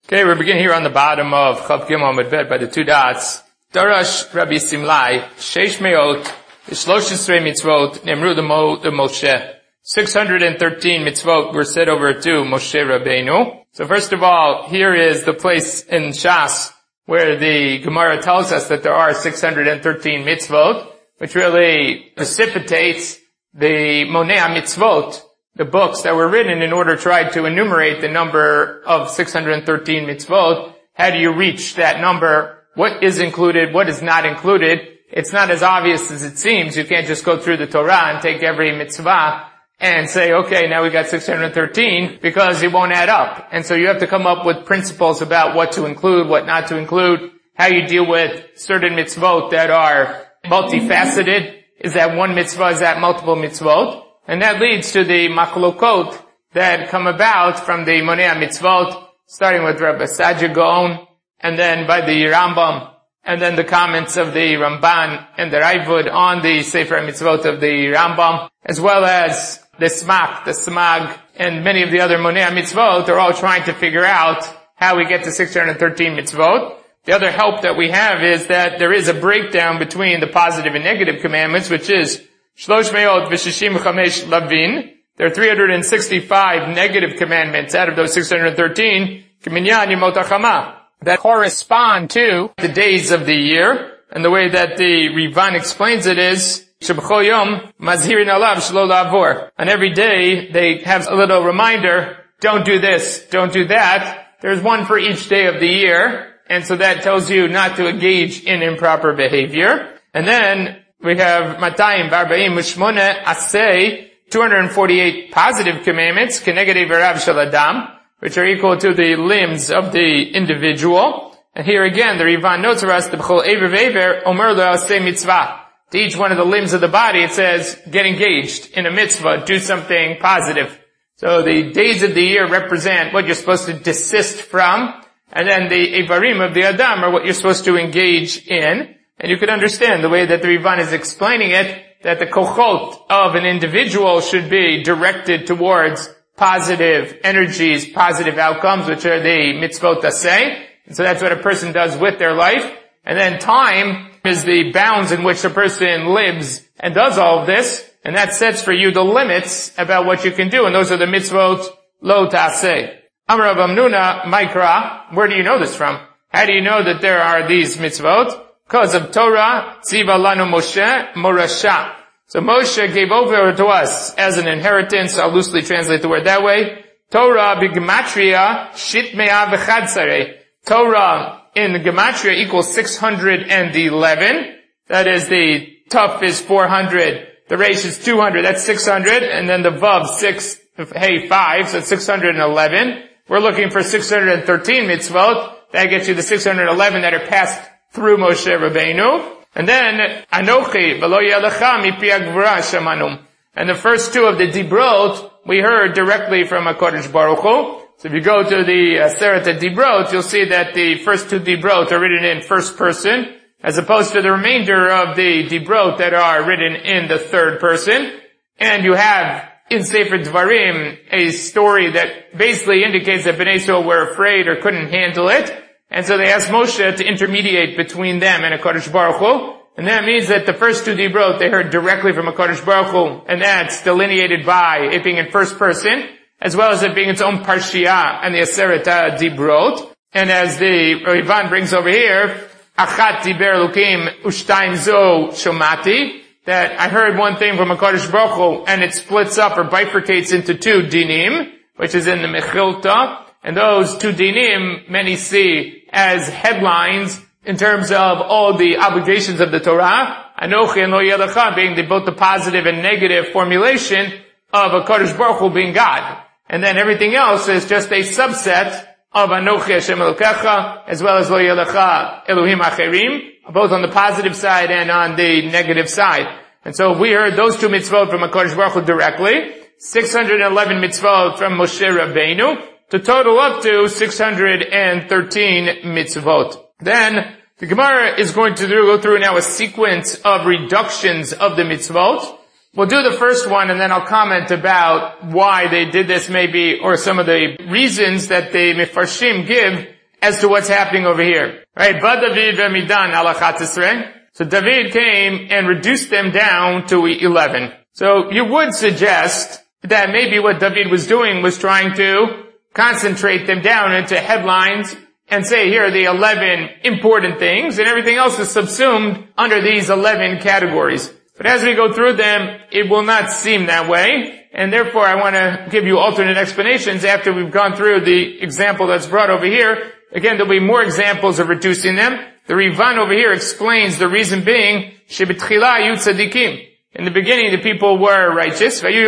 Okay, we're beginning here on the bottom of Chav Gimel Amud Bet by the two dots. Darash Rabbi Simlai, Sheish Meot, Shlosh Esrei Mitzvot, Nemru the Moshe. 613 mitzvot were said over to Moshe Rabbeinu. So first of all, here is the place in Shas where the Gemara tells us that there are 613 mitzvot, which really precipitates the Monea Mitzvot, the books that were written in order to try to enumerate the number of 613 mitzvot. How do you reach that number? What is included? What is not included? It's not as obvious as it seems. You can't just go through the Torah and take every mitzvah and say, okay, now we got 613, because it won't add up. And so you have to come up with principles about what to include, what not to include, how you deal with certain mitzvot that are multifaceted. Is that one mitzvah? Is that multiple mitzvot? And that leads to the machlokot that come about from the Monea Mitzvot, starting with Rabbi Saadia Gaon, and then by the Rambam, and then the comments of the Ramban and the Raavad on the Sefer Mitzvot of the Rambam, as well as the Smak, the Smag, and many of the other Monea Mitzvot. They're all trying to figure out how we get to 613 mitzvot. The other help that we have is that there is a breakdown between the positive and negative commandments, which is Shlosh Meot v'Shishim Chamesh Lavin. There are 365 negative commandments out of those 613, K'minyan Yemot HaChama, that correspond to the days of the year. And the way that the Rivan explains it is, Sheb'chol Yom Mazhirin Alav Shlo La'avor. On every day, they have a little reminder, don't do this, don't do that. There's one for each day of the year. And so that tells you not to engage in improper behavior. And then we have Matayim Barba'im Ushmone Aseh, 248 positive commandments, Keneged Verav Shel Adam, which are equal to the limbs of the individual. And here again, the Rivan notes for us, the B'chol Eiver V'Eiver Omer Lo Aseh Mitzvah. To each one of the limbs of the body, it says, get engaged in a mitzvah, do something positive. So the days of the year represent what you're supposed to desist from, and then the Eivarim of the Adam are what you're supposed to engage in. And you can understand the way that the Rivan is explaining it, that the kochot of an individual should be directed towards positive energies, positive outcomes, which are the mitzvot aseh. And so that's what a person does with their life. And then time is the bounds in which a person lives and does all of this. And that sets for you the limits about what you can do. And those are the mitzvot lo ta'aseh. Amar Rav Amnuna Maikra, where do you know this from? How do you know that there are these mitzvot? Because of Torah, Tziva Lanu Moshe Morasha. So Moshe gave over to us as an inheritance. I'll loosely translate the word that way. Torah b'gematria shit me'ah v'chadsareh. Torah in gematria equals 611. That is, the tuf is 400, the resh is 200, that's 600, and then the vav 6, hey 5, so it's 611. We're looking for 613 mitzvot. That gets you the 611 that are passed through Moshe Rabbeinu. And then, Anochi, v'lo yelecha mipi hagvura shamanum. And the first two of the Dibrot, we heard directly from HaKadosh Baruch Hu. So if you go to the Aseret Dibrot, you'll see that the first two Dibrot are written in first person, as opposed to the remainder of the Dibrot that are written in the third person. And you have in Sefer Dvarim a story that basically indicates that Bnei Yisrael were afraid or couldn't handle it. And so they asked Moshe to intermediate between them and HaKadosh Baruch Hu. And that means that the first two Dibrot, they heard directly from HaKadosh Baruch Hu. And that's delineated by it being in first person, as well as it being its own Parshiyah and the Aseret Dibrot. And as the Rivan brings over here, Achat Diber Elokim Ushtaim Zo Shomati, that I heard one thing from HaKadosh Baruch Hu, and it splits up or bifurcates into two dinim, which is in the Mechilta. And those two dinim, many see as headlines in terms of all the obligations of the Torah. Anochi and Lo Yelecha being both the positive and negative formulation of HaKadosh Baruch Hu being God. And then everything else is just a subset of Anochi Hashem Elokecha, as well as Lo Yelecha Elohim Acherim, both on the positive side and on the negative side. And so we heard those two mitzvot from HaKadosh Baruch Hu directly, 611 mitzvot from Moshe Rabbeinu, to total up to 613 mitzvot. Then the Gemara is going to go through now a sequence of reductions of the mitzvot. We'll do the first one and then I'll comment about why they did this maybe, or some of the reasons that the Mefarshim give as to what's happening over here. Right? But David v'midan ala 11. So David came and reduced them down to 11. So you would suggest that maybe what David was doing was trying to concentrate them down into headlines and say, here are the 11 important things, and everything else is subsumed under these 11 categories. But as we go through them, it will not seem that way, and therefore I want to give you alternate explanations after we've gone through the example that's brought over here. Again, there'll be more examples of reducing them. The Rivan over here explains the reason being, Shebetchila yu tzadikim. In the beginning, the people were righteous. They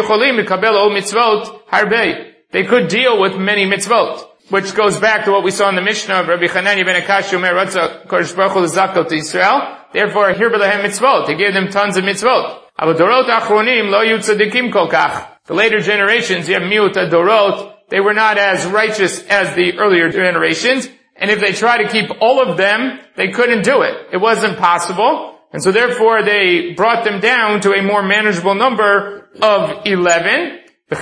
could deal with many mitzvot, which goes back to what we saw in the Mishnah of Rabbi Chananya ben Akash Omer Ratza Kodesh Baruch Hu l'zakot to Yisrael. Therefore, hirba lahem mitzvot. He gave them tons of mitzvot. But dorot achronim lo yu tzadikim kol kach. The later generations, you have miut adorot, they were not as righteous as the earlier generations. And if they tried to keep all of them, they couldn't do it. It wasn't possible. And so therefore they brought them down to a more manageable number of 11.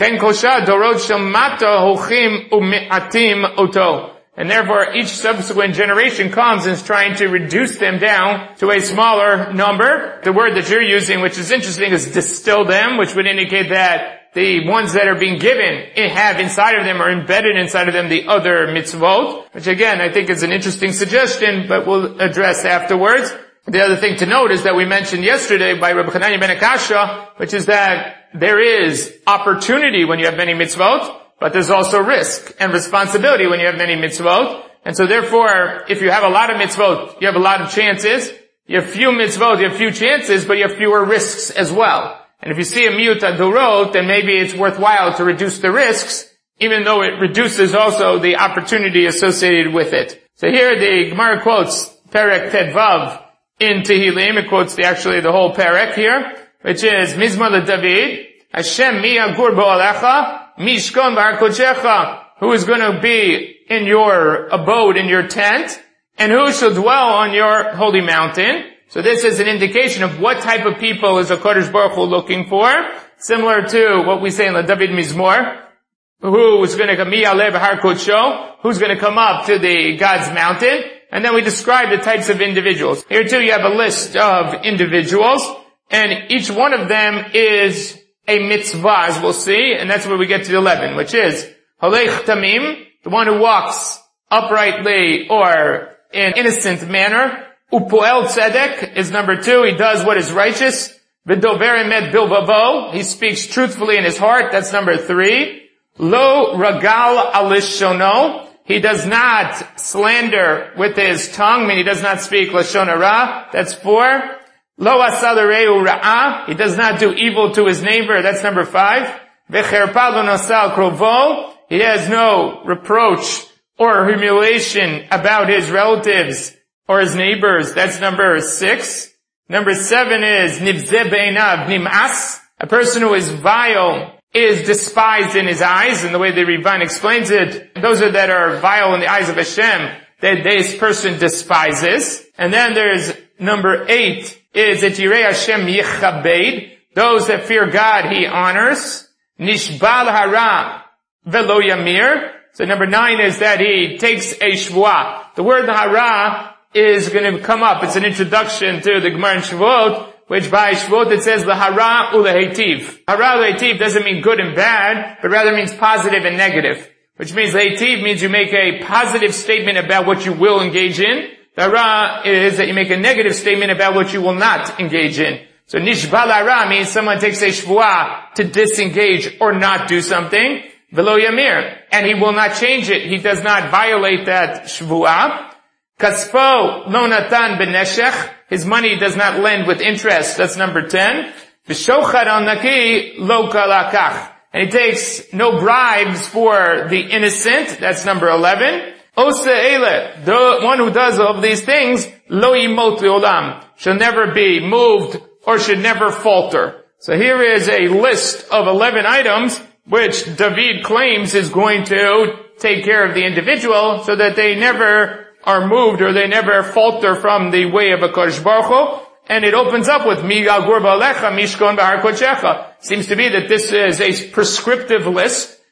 And therefore each subsequent generation comes and is trying to reduce them down to a smaller number. The word that you're using, which is interesting, is distill them, which would indicate that the ones that are being given have inside of them or embedded inside of them the other mitzvot, which again I think is an interesting suggestion, but we'll address afterwards. The other thing to note is that we mentioned yesterday by Rabbi Chananya ben Akasha, which is that there is opportunity when you have many mitzvot, but there's also risk and responsibility when you have many mitzvot. And so therefore, if you have a lot of mitzvot, you have a lot of chances. You have few mitzvot, you have few chances, but you have fewer risks as well. And if you see a miut adorot, then maybe it's worthwhile to reduce the risks, even though it reduces also the opportunity associated with it. So here the Gemara quotes Perek Tedvav in Tehillim. It quotes the whole Perek here, which is Mizmor LeDavid, Hashem mi yagur bo'alecha, mishkon b'har kodeshecha. Who is going to be in your abode, in your tent, and who shall dwell on your holy mountain? So this is an indication of what type of people is a Kodesh Baruch Hu looking for, similar to what we say in the David Mizmor, who is going to come, who's going to come up to the God's mountain, and then we describe the types of individuals. Here too you have a list of individuals, and each one of them is a mitzvah, as we'll see, and that's where we get to the 11, which is Halech Tamim, the one who walks uprightly or in innocent manner. Upoel Tzedek is number 2. He does what is righteous. V'dover emet bilbavo. He speaks truthfully in his heart. That's number 3. Lo ragal alishono. He does not slander with his tongue. I mean, he does not speak lashon hara. That's 4. Lo asalareu ra'ah. He does not do evil to his neighbor. That's number 5. V'cherpa lo nosal krovo. He has no reproach or humiliation about his relatives or his neighbors. That's number 6. Number 7 is nibzeh be'einav nim'as. A person who is vile is despised in his eyes, and the way the Rivan explains it, those that are vile in the eyes of Hashem, that this person despises. And then there's number 8 is et yirei Hashem yichabed. Those that fear God, he honors. Nishbal hara velo yamir. So number 9 is that he takes a shvuah. The word hara is going to come up. It's an introduction to the Gemara in Shavuot, which by Shavuot it says l'hara u'lehetiv. Hara u'lehetiv doesn't mean good and bad, but rather means positive and negative. Which means lehetiv means you make a positive statement about what you will engage in. The hara is that you make a negative statement about what you will not engage in. So nishbal hara means someone takes a shvuah to disengage or not do something. Velo yamir. And he will not change it. He does not violate that shvuah. Kaspo lo natan b'neshech. His money does not lend with interest. That's number 10. V'shochad al naki lo kalakach. And he takes no bribes for the innocent. That's number 11. Osa ele, the one who does all of these things, lo yimot le'olam, shall never be moved or should never falter. So here is a list of 11 items which David claims is going to take care of the individual so that they never are moved or they never falter from the way of a Kodesh Baruch Hu. And it opens up with Mi yagur ba'alecha mishkon b'har kodeshecha. Seems to be that this is a prescriptive list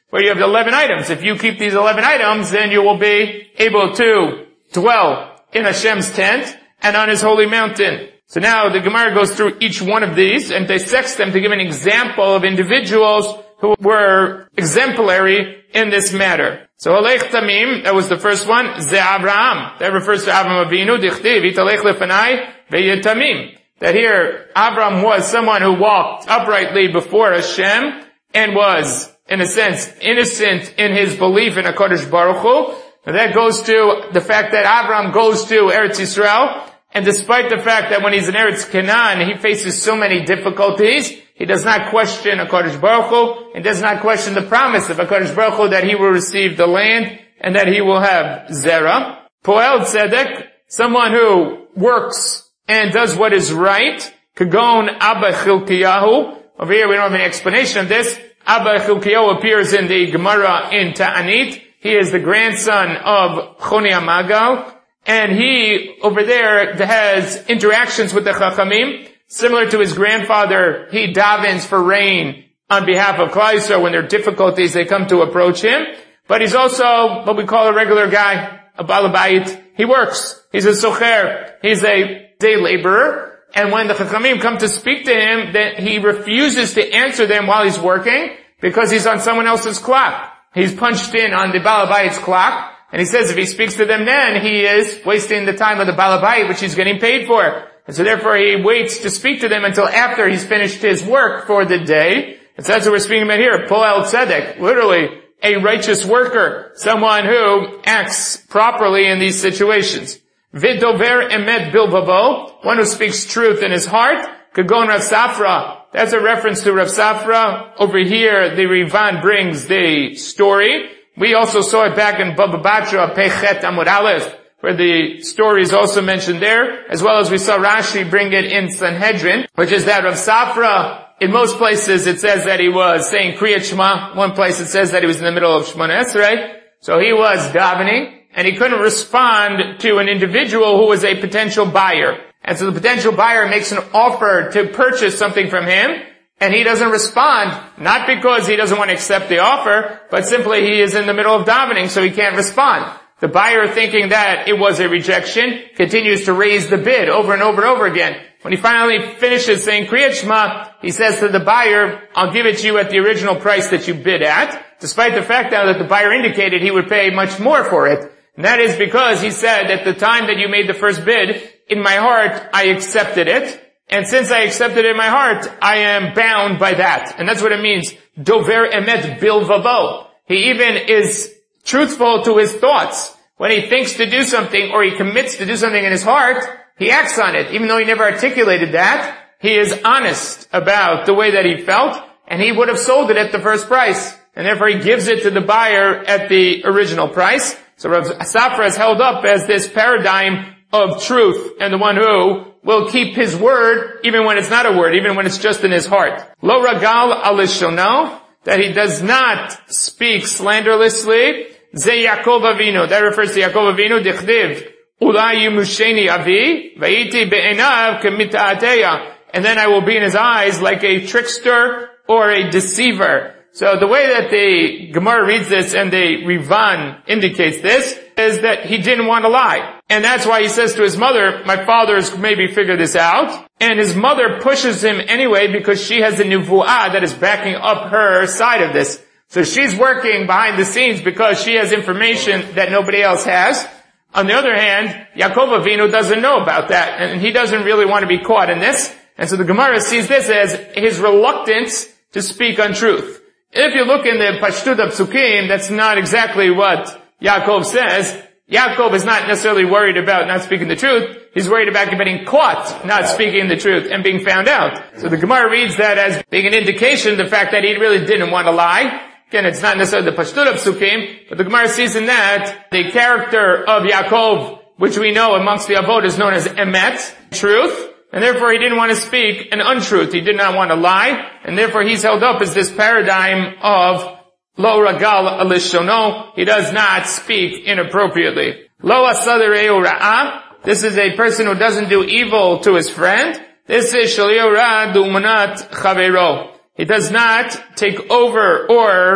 where you have 11 items. If you keep these 11 items, then you will be able to dwell in Hashem's tent and on His holy mountain. So now the Gemara goes through each one of these and dissects them to give an example of individuals who were exemplary in this matter. So Holech Tamim, that was the first one, Ze Abraham. That refers to Abraham Avinu, Dichtiv, Italech Lefanai, Ve'yetamim. That here, Abraham was someone who walked uprightly before Hashem and was, in a sense, innocent in his belief in HaKadosh Baruch Hu. And that goes to the fact that Abraham goes to Eretz Yisrael, and despite the fact that when he's in Eretz Canaan, he faces so many difficulties, he does not question HaKadosh Baruch Hu, and does not question the promise of HaKadosh Baruch Hu that he will receive the land, and that he will have Zerah. Poel Tzedek, someone who works and does what is right. Kagon Abba Chilkiyahu. Over here we don't have any explanation of this. Abba Chilkiyahu appears in the Gemara in Ta'anit. He is the grandson of Choni Amagal. And he, over there, has interactions with the Chachamim. Similar to his grandfather, he davens for rain on behalf of Klal Yisrael. When there are difficulties, they come to approach him. But he's also what we call a regular guy, a balabait. He works. He's a socher. He's a day laborer. And when the Chachamim come to speak to him, then he refuses to answer them while he's working because he's on someone else's clock. He's punched in on the balabait's clock. And he says if he speaks to them then, he is wasting the time of the balabait, which he's getting paid for. And so therefore he waits to speak to them until after he's finished his work for the day. And so that's what we're speaking about here. Poel Tzedek, literally a righteous worker, someone who acts properly in these situations. Vidover emet bilvavo, one who speaks truth in his heart. Kagon Rav Safra, that's a reference to Rav Safra. Over here, the Rivan brings the story. We also saw it back in Baba Batra, Pechet Amud Aleph, where the story is also mentioned there, as well as we saw Rashi bring it in Sanhedrin, which is that Rav Safra, in most places it says that he was saying Kriyat Shema. One place it says that he was in the middle of Shemona Esrei. So he was davening, and he couldn't respond to an individual who was a potential buyer. And so the potential buyer makes an offer to purchase something from him, and he doesn't respond, not because he doesn't want to accept the offer, but simply he is in the middle of davening, so he can't respond. The buyer, thinking that it was a rejection, continues to raise the bid over and over and over again. When he finally finishes saying Kriyat Shema, he says to the buyer, I'll give it to you at the original price that you bid at, despite the fact that the buyer indicated he would pay much more for it. And that is because he said, at the time that you made the first bid, in my heart, I accepted it. And since I accepted it in my heart, I am bound by that. And that's what it means. Dover emet bilvavo. He even is truthful to his thoughts. When he thinks to do something or he commits to do something in his heart, he acts on it. Even though he never articulated that, he is honest about the way that he felt, and he would have sold it at the first price. And therefore he gives it to the buyer at the original price. So Rav Safra is held up as this paradigm of truth, and the one who will keep his word even when it's not a word, even when it's just in his heart. Lo ragal alishono, that he does not speak slanderously. Ze Yaakov Avinu, that refers to Yaakov Avinu, dichdiv, ulai yimusheni avi, vayiti be'enav k'mita'ateya, and then I will be in his eyes like a trickster or a deceiver. So the way that the Gemara reads this and the Rivan indicates this is that he didn't want to lie. And that's why he says to his mother, my father's maybe figured this out. And his mother pushes him anyway because she has a nevuah that is backing up her side of this. So she's working behind the scenes because she has information that nobody else has. On the other hand, Yaakov Avinu doesn't know about that, and he doesn't really want to be caught in this. And so the Gemara sees this as his reluctance to speak untruth. If you look in the Pashtut Psukim, that's not exactly what Yaakov says. Yaakov is not necessarily worried about not speaking the truth. He's worried about getting caught not speaking the truth and being found out. So the Gemara reads that as being an indication, the fact that he really didn't want to lie. Again, it's not necessarily the Pashtut Psukim, but the Gemara sees in that the character of Yaakov, which we know amongst the Avot is known as Emet, truth. And therefore he didn't want to speak an untruth. He did not want to lie. And therefore he's held up as this paradigm of lo ragal alishono. He does not speak inappropriately. Lo asadereu ra'ah. This is a person who doesn't do evil to his friend. This is shalio ra du'umanat chavero. He does not take over or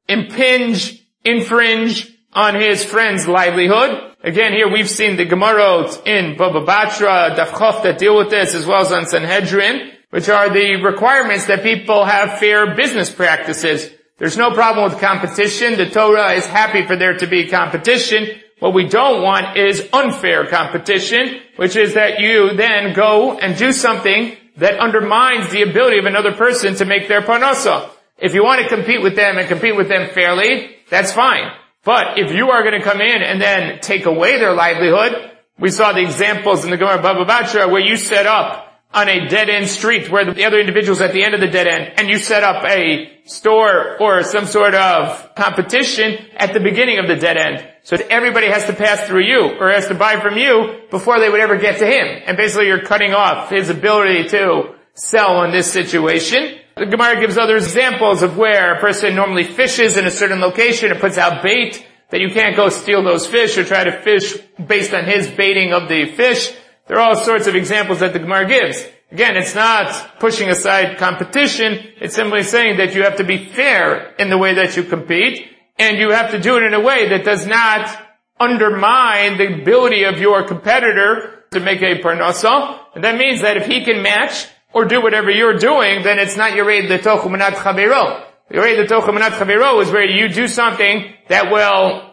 impinge, infringe on his friend's livelihood. Again, here we've seen the Gemarot in Baba Batra, Daf Chof that deal with this, as well as on Sanhedrin, which are the requirements that people have fair business practices. There's no problem with competition. The Torah is happy for there to be competition. What we don't want is unfair competition, which is that you then go and do something that undermines the ability of another person to make their parnasa. If you want to compete with them and compete with them fairly, that's fine. But if you are going to come in and then take away their livelihood, we saw the examples in the Gemara Baba Batra where you set up on a dead-end street where the other individual's at the end of the dead end, and you set up a store or some sort of competition at the beginning of the dead end. So that everybody has to pass through you or has to buy from you before they would ever get to him. And basically you're cutting off his ability to sell in this situation. The Gemara gives other examples of where a person normally fishes in a certain location and puts out bait, that you can't go steal those fish or try to fish based on his baiting of the fish. There are all sorts of examples that the Gemara gives. Again, it's not pushing aside competition. It's simply saying that you have to be fair in the way that you compete, and you have to do it in a way that does not undermine the ability of your competitor to make a parnasa. And that means that if he can match or do whatever you're doing, then it's not Yered L'toch U'Manat Chavero. Yered L'toch U'Manat Chavero is where you do something that will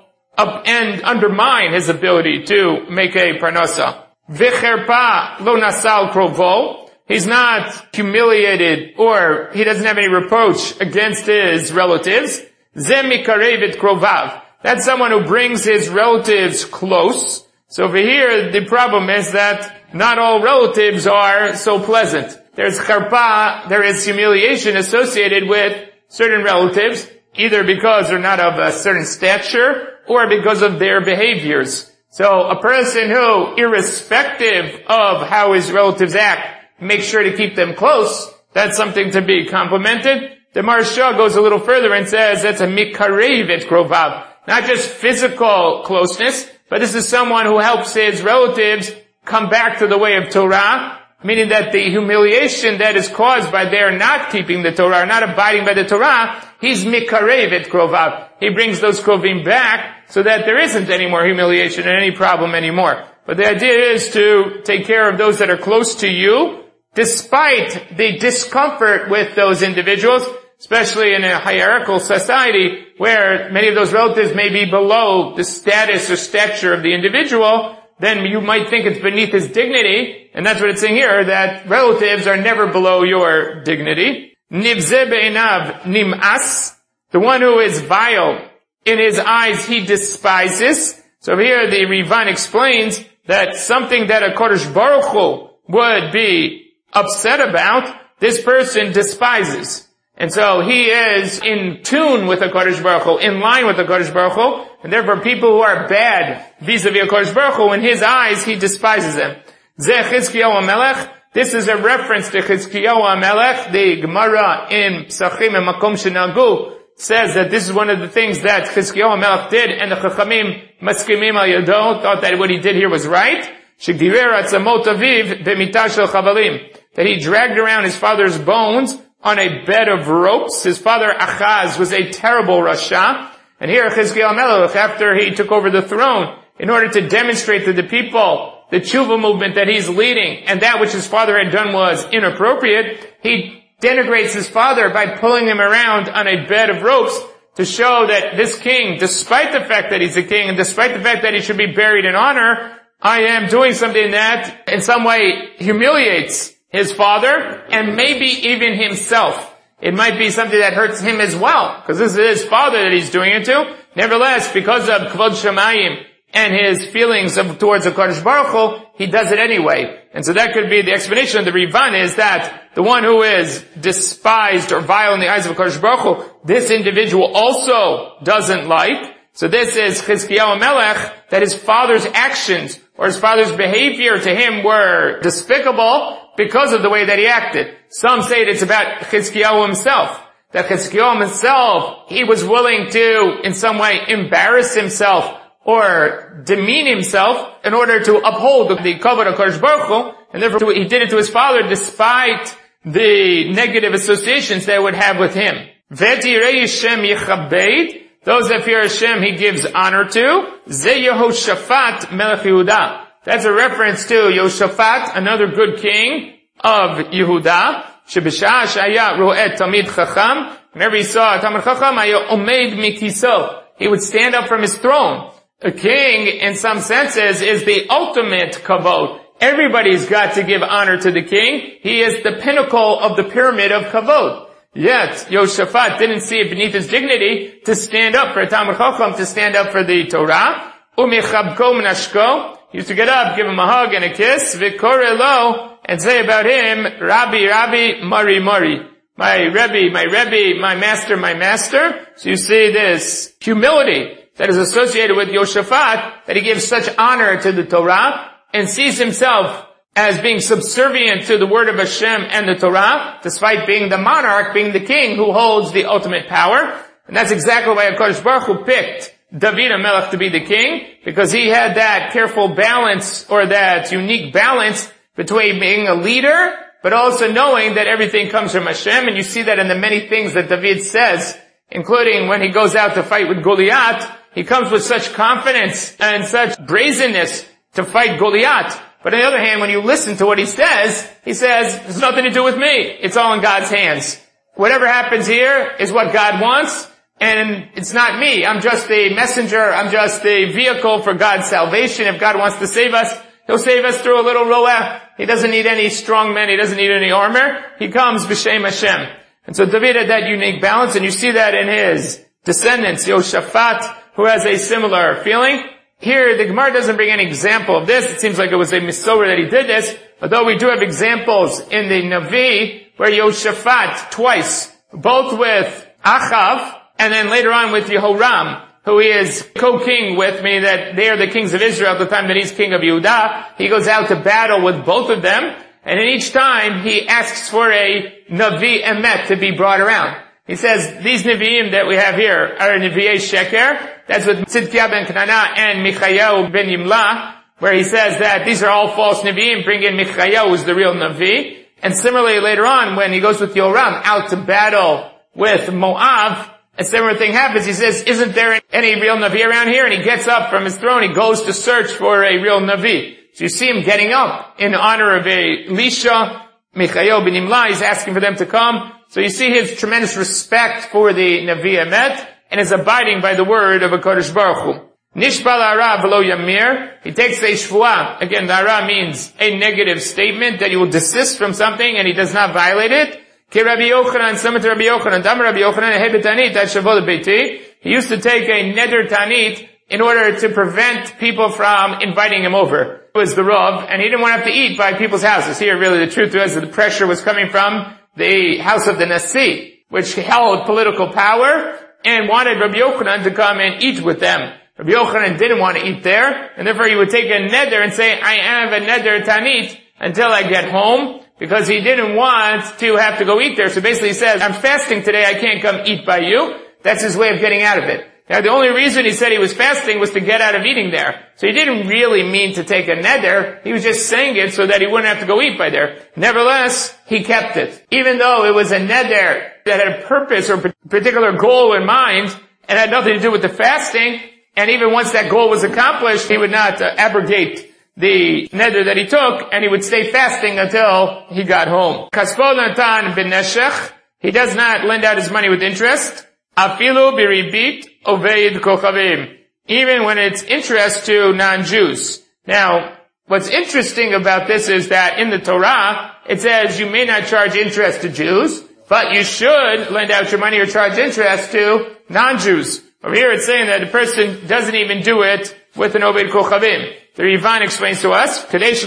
undermine his ability to make a parnasa. V'cherpa lo nasal krovo. He's not humiliated or he doesn't have any reproach against his relatives. Ze mikarev krovav. That's someone who brings his relatives close. So over here, the problem is that not all relatives are so pleasant. There's charpa, there is humiliation associated with certain relatives, either because they're not of a certain stature or because of their behaviors. So a person who, irrespective of how his relatives act, makes sure to keep them close, that's something to be complimented. The Maharsha goes a little further and says that's a mikarev et krovav. Not just physical closeness, but this is someone who helps his relatives come back to the way of Torah, meaning that the humiliation that is caused by their not keeping the Torah, or not abiding by the Torah, he's mikarev et krovav. He brings those krovim back so that there isn't any more humiliation and any problem anymore. But the idea is to take care of those that are close to you, despite the discomfort with those individuals, especially in a hierarchical society where many of those relatives may be below the status or stature of the individual. Then you might think it's beneath his dignity, and that's what it's saying here, that relatives are never below your dignity. Nivze be'enav nim'as, the one who is vile, in his eyes he despises. So here the Rivan explains that something that a Kodesh Baruch Hu would be upset about, this person despises. And so he is in tune with the Kodesh Baruch Hu, in line with the Kodesh Baruch Hu, and therefore people who are bad vis-a-vis the Kodesh Baruch Hu, in his eyes, he despises them. Zeh Chizkiyahu HaMelech, this is a reference to Chizkiyahu HaMelech. The Gemara in Psachim and Makom Shenagu says that this is one of the things that Chizkiyahu HaMelech did, and the Chachamim Maskimim Al Yado thought that what he did here was right. Shegdirer Atzamot Aviv B'mitah Shel Chavalim, that he dragged around his father's bones on a bed of ropes. His father Achaz was a terrible Rasha, and here Chizkiyahu HaMelech, after he took over the throne, in order to demonstrate to the people the tshuva movement that he's leading, and that which his father had done was inappropriate, he denigrates his father by pulling him around on a bed of ropes to show that this king, despite the fact that he's a king, and despite the fact that he should be buried in honor, I am doing something that in some way humiliates his father, and maybe even himself. It might be something that hurts him as well, because this is his father that he's doing it to. Nevertheless, because of Kvod Shamayim and his feelings towards the Kodesh Baruch Hu, he does it anyway. And so that could be the explanation of the Rivan, is that the one who is despised or vile in the eyes of Kodesh Baruch Hu, this individual also doesn't like. So this is Chizkiyahu HaMelech, that his father's actions or his father's behavior to him were despicable because of the way that he acted. Some say it's about Chizkiyahu himself, that Chizkiyahu himself, he was willing to in some way embarrass himself or demean himself in order to uphold the kavod of Kodesh Baruch Hu, and therefore he did it to his father despite the negative associations they would have with him. V'tirei Hashem yichabed. Those that fear Hashem, He gives honor to. Ze Yehoshaphat melech Yehuda. That's a reference to Yehoshaphat, another good king of Yehuda. Shebishah shaya ro'et tamid chacham. Whenever he saw a tamid chacham, haya omed mikiso. He would stand up from his throne. A king, in some senses, is the ultimate kavod. Everybody's got to give honor to the king. He is the pinnacle of the pyramid of kavod. Yet, Yehoshaphat didn't see it beneath his dignity to stand up for a Talmid Chacham, to stand up for the Torah. Umechabko menashko. He used to get up, give him a hug and a kiss. V'kore lo, and say about him, Rabbi, Rabbi, Mari, Mari. My Rebbe, my master. So you see this humility that is associated with Yehoshaphat, that he gives such honor to the Torah, and sees himself as being subservient to the word of Hashem and the Torah, despite being the monarch, being the king who holds the ultimate power. And that's exactly why HaKadosh Baruch Hu picked David HaMelech to be the king, because he had that careful balance, or that unique balance between being a leader, but also knowing that everything comes from Hashem. And you see that in the many things that David says, including when he goes out to fight with Goliath. He comes with such confidence and such brazenness to fight Goliath. But on the other hand, when you listen to what he says, it's nothing to do with me. It's all in God's hands. Whatever happens here is what God wants, and it's not me. I'm just a messenger. I'm just a vehicle for God's salvation. If God wants to save us, He'll save us through a little roah. He doesn't need any strong men. He doesn't need any armor. He comes b'shem Hashem. And so David had that unique balance, and you see that in his descendants, Yehoshaphat, who has a similar feeling. Here, the Gemara doesn't bring any example of this. It seems like it was a misorah that he did this, although we do have examples in the Navi where Yehoshaphat twice, both with Achav, and then later on with Yehoram, who he is co-king with, meaning that they are the kings of Israel at the time that he's king of Yehuda. He goes out to battle with both of them, and in each time he asks for a Navi Emet to be brought around. He says, these Nevi'im that we have here are Nevi'ei Sheker. That's with Tzidkiah ben Kenana and Michayahu ben Yimla, where he says that these are all false Nevi'im. Bring in Michayahu, who's the real Navi. And similarly later on, when he goes with Yoram out to battle with Moab, a similar thing happens. He says, isn't there any real Navi around here? And he gets up from his throne. He goes to search for a real Navi. So you see him getting up in honor of Elisha, Michayahu ben Yimla. He's asking for them to come. So you see his tremendous respect for the Navi Emet, and is abiding by the word of HaKadosh Baruch Hu. Nishbal ara v'lo yamir. He takes a shvuah. Again, the ara means a negative statement, that he will desist from something and he does not violate it. Ki Rabbi Yochanan, similar to Rabbi Yochanan, Dam Rabbi Yochanan, he betanit at shavot beiti. He used to take a neder tanit in order to prevent people from inviting him over. It was the Rav, and he didn't want to have to eat by people's houses. Here, really, the truth was that the pressure was coming from the house of the Nasi, which held political power, and wanted Rabbi Yochanan to come and eat with them. Rabbi Yochanan didn't want to eat there, and therefore he would take a neder and say, I have a neder tanit until I get home, because he didn't want to have to go eat there. So basically he says, I'm fasting today, I can't come eat by you. That's his way of getting out of it. Now the only reason he said he was fasting was to get out of eating there. So he didn't really mean to take a neder. He was just saying it so that he wouldn't have to go eat by there. Nevertheless, he kept it. Even though it was a neder that had a purpose or a particular goal in mind and had nothing to do with the fasting, and even once that goal was accomplished, he would not abrogate the neder that he took, and he would stay fasting until he got home. Kaspo natan b'neshech. He does not lend out his money with interest. Afilu biribit oveid kochavim. Even when it's interest to non-Jews. Now, what's interesting about this is that in the Torah, it says you may not charge interest to Jews, but you should lend out your money or charge interest to non-Jews. Over here it's saying that the person doesn't even do it with an oveid kochavim. The Rivan explains to us, it's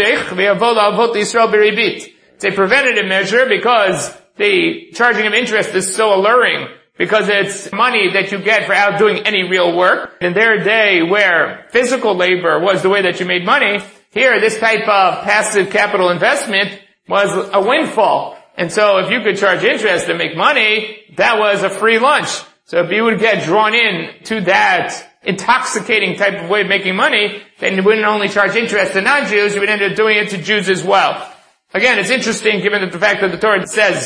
a preventative measure because the charging of interest is so alluring, because it's money that you get for outdoing any real work. In their day where physical labor was the way that you made money, here this type of passive capital investment was a windfall. And so if you could charge interest and make money, that was a free lunch. So if you would get drawn in to that intoxicating type of way of making money, then you wouldn't only charge interest to non-Jews, you would end up doing it to Jews as well. Again, it's interesting given that the fact that the Torah says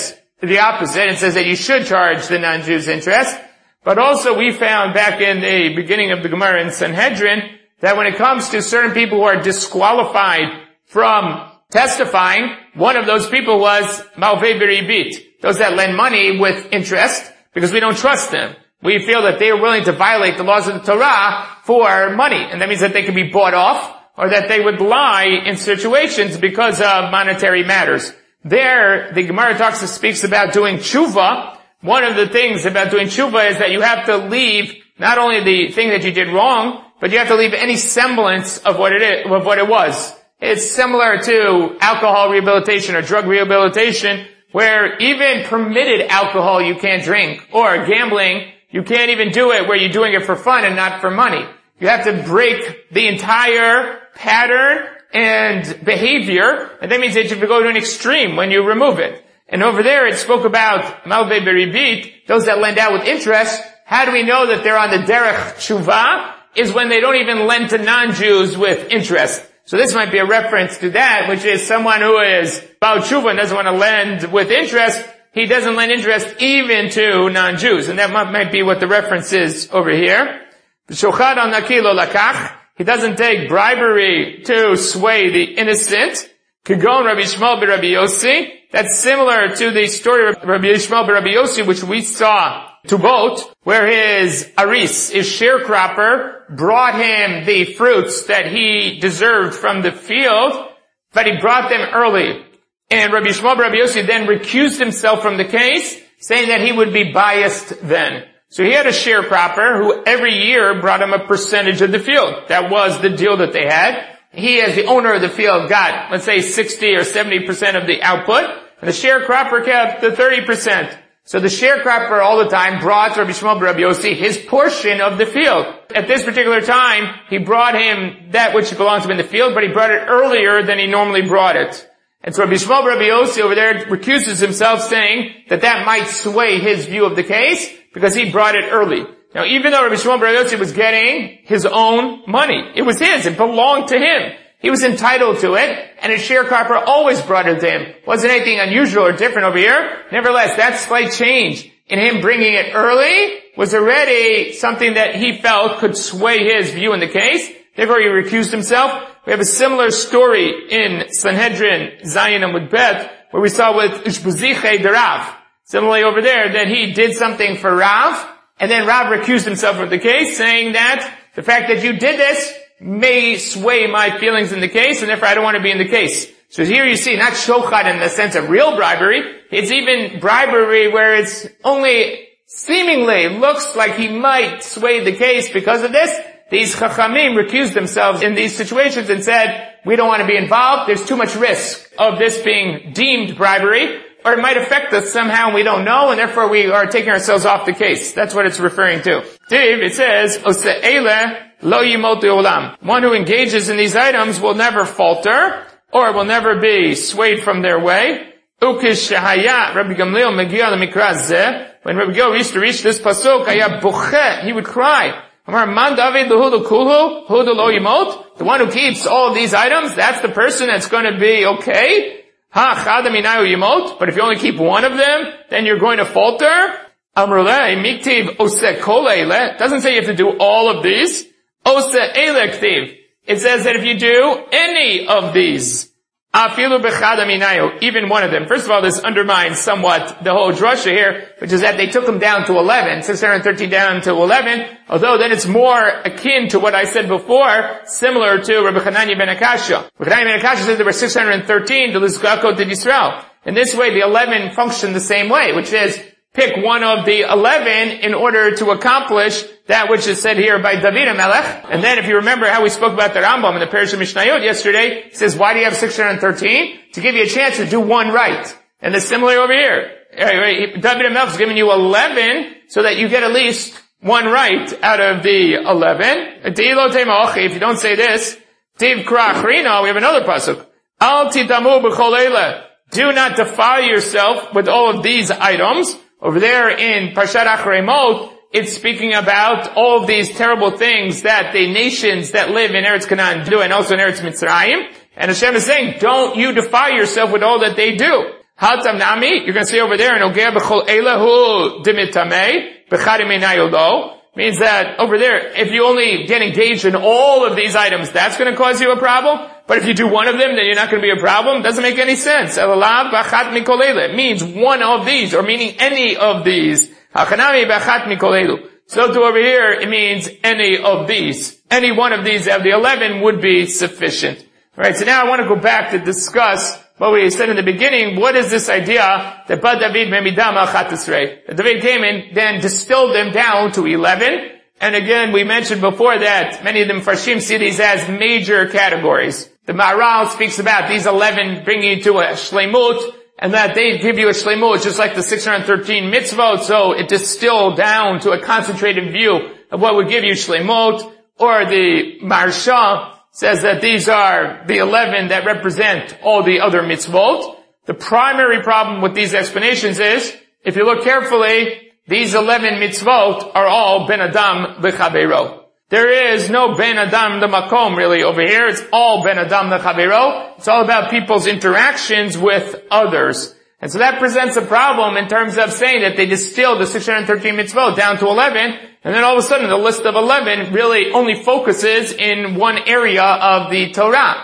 the opposite. It says that you should charge the non-Jews interest. But also we found back in the beginning of the Gemara in Sanhedrin that when it comes to certain people who are disqualified from testifying, one of those people was Malvei Beribit, those that lend money with interest, because we don't trust them. We feel that they are willing to violate the laws of the Torah for money, and that means that they can be bought off, or that they would lie in situations because of monetary matters. There, the Gemara speaks about doing tshuva. One of the things about doing tshuva is that you have to leave not only the thing that you did wrong, but you have to leave any semblance of what it was. It's similar to alcohol rehabilitation or drug rehabilitation, where even permitted alcohol you can't drink, or gambling, you can't even do it where you're doing it for fun and not for money. You have to break the entire pattern and behavior, and that means that you have to go to an extreme when you remove it. And over there it spoke about Malvei Beribit, those that lend out with interest. How do we know that they're on the derech tshuva? Is when they don't even lend to non-Jews with interest. So this might be a reference to that, which is someone who is Baal Tshuva and doesn't want to lend with interest. He doesn't lend interest even to non-Jews. And that might be what the reference is over here. Shochad al naki lo lakach. He doesn't take bribery to sway the innocent. Kagon Rabbi Yishmael b'Rabbi Yossi. That's similar to the story of Rabbi Yishmael b'Rabbi Yossi, which we saw to boat, where his aris, his sharecropper, brought him the fruits that he deserved from the field, but he brought them early. And Rabbi Yishmael b'Rabbi Yossi then recused himself from the case, saying that he would be biased then. So he had a sharecropper who every year brought him a percentage of the field. That was the deal that they had. He, as the owner of the field, got, let's say, 60 or 70% of the output, and the sharecropper kept the 30%. So the sharecropper all the time brought Rabbi Yishmael b'Rabbi Yossi his portion of the field. At this particular time, he brought him that which belonged to him in the field, but he brought it earlier than he normally brought it. And so Rabbi Yishmael b'Rabbi Yossi over there recuses himself, saying that that might sway his view of the case, because he brought it early. Now, even though Rabbi Yishmael b'Rabbi Yossi was getting his own money, it was his, it belonged to him. He was entitled to it, and his sharecropper always brought it to him. Wasn't anything unusual or different over here. Nevertheless, that slight change in him bringing it early was already something that he felt could sway his view in the case. Therefore, he recused himself. We have a similar story in Sanhedrin, Zayin Amud Bet, where we saw with Ishbuziche de Rav. Similarly over there, that he did something for Rav, and then Rav recused himself of the case, saying that the fact that you did this may sway my feelings in the case, and therefore I don't want to be in the case. So here you see, not shochad in the sense of real bribery, it's even bribery where it's only seemingly looks like he might sway the case because of this. These chachamim recused themselves in these situations and said, we don't want to be involved, there's too much risk of this being deemed bribery, or it might affect us somehow and we don't know, and therefore we are taking ourselves off the case. That's what it's referring to. It says, Ose'ele lo yimotu olam. One who engages in these items will never falter, or will never be swayed from their way. Ukish shehaya Rabbi Gamliel megia lemikra zeh. When Rabbi Gamliel used to reach this pasuk, haya boche, he would cry. Amar man David lehudu kulhu, hudu lo yimot. The one who keeps all of these items, that's the person that's going to be okay. Ha chada minayu yimot. But if you only keep one of them, then you're going to falter. Amrulei miktiv oseh kol eile. Doesn't say you have to do all of these. Oseh eile ktiv. It says that if you do any of these, afilu bechada minayu, even one of them. First of all, this undermines somewhat the whole drasha here, which is that they took them down to 11, 613 down to 11, although then it's more akin to what I said before, similar to Rabbi Hanania ben Akashya. Rabbi Hanania ben Akashya said there were 613 to Lizgako to Yisrael. In this way, the 11 function the same way, which is pick one of the 11 in order to accomplish that which is said here by David HaMelech. And then if you remember how we spoke about the Rambam in the Parish of Mishnayot yesterday, it says, why do you have 613? To give you a chance to do one right. And it's similar over here. David HaMelech is giving you 11 so that you get at least one right out of the 11. If you don't say this, we have another pasuk. Al titamu b'chol eile. Do not defile yourself with all of these items. Over there in Parshat Acharei Mot, it's speaking about all of these terrible things that the nations that live in Eretz Canaan do, and also in Eretz Mitzrayim. And Hashem is saying, don't you defile yourself with all that they do. Hatam Nami, you're going to see over there, in Ogea B'chol Elahu Dimitame, B'chadim Einayolo, means that over there, if you only get engaged in all of these items, that's going to cause you a problem. But if you do one of them, then you're not going to be a problem. Doesn't make any sense. Elalav B'chat Mikol Elu. It means one of these, or meaning any of these. Hachanami B'chat Mikol Elu. So to over here, it means any of these. Any one of these of the 11 would be sufficient. Alright, so now I want to go back to discuss what we said in the beginning. What is this idea that Bad David Memidam Achat Tisrei? That David came and then distilled them down to 11. And again, we mentioned before that many of them Farshim see these as major categories. The Maharal speaks about these 11 bringing you to a Shleimut, and that they give you a Shleimut just like the 613 mitzvot, so it distilled down to a concentrated view of what would give you Shleimut. Or the Maharsha says that these are the 11 that represent all the other mitzvot. The primary problem with these explanations is, if you look carefully, these 11 mitzvot are all ben adam l'chaveiro. There is no ben adam l'makom really over here. It's all ben adam l'chaveiro. It's all about people's interactions with others. And so that presents a problem in terms of saying that they distilled the 613 mitzvot down to 11, and then all of a sudden the list of 11 really only focuses in one area of the Torah.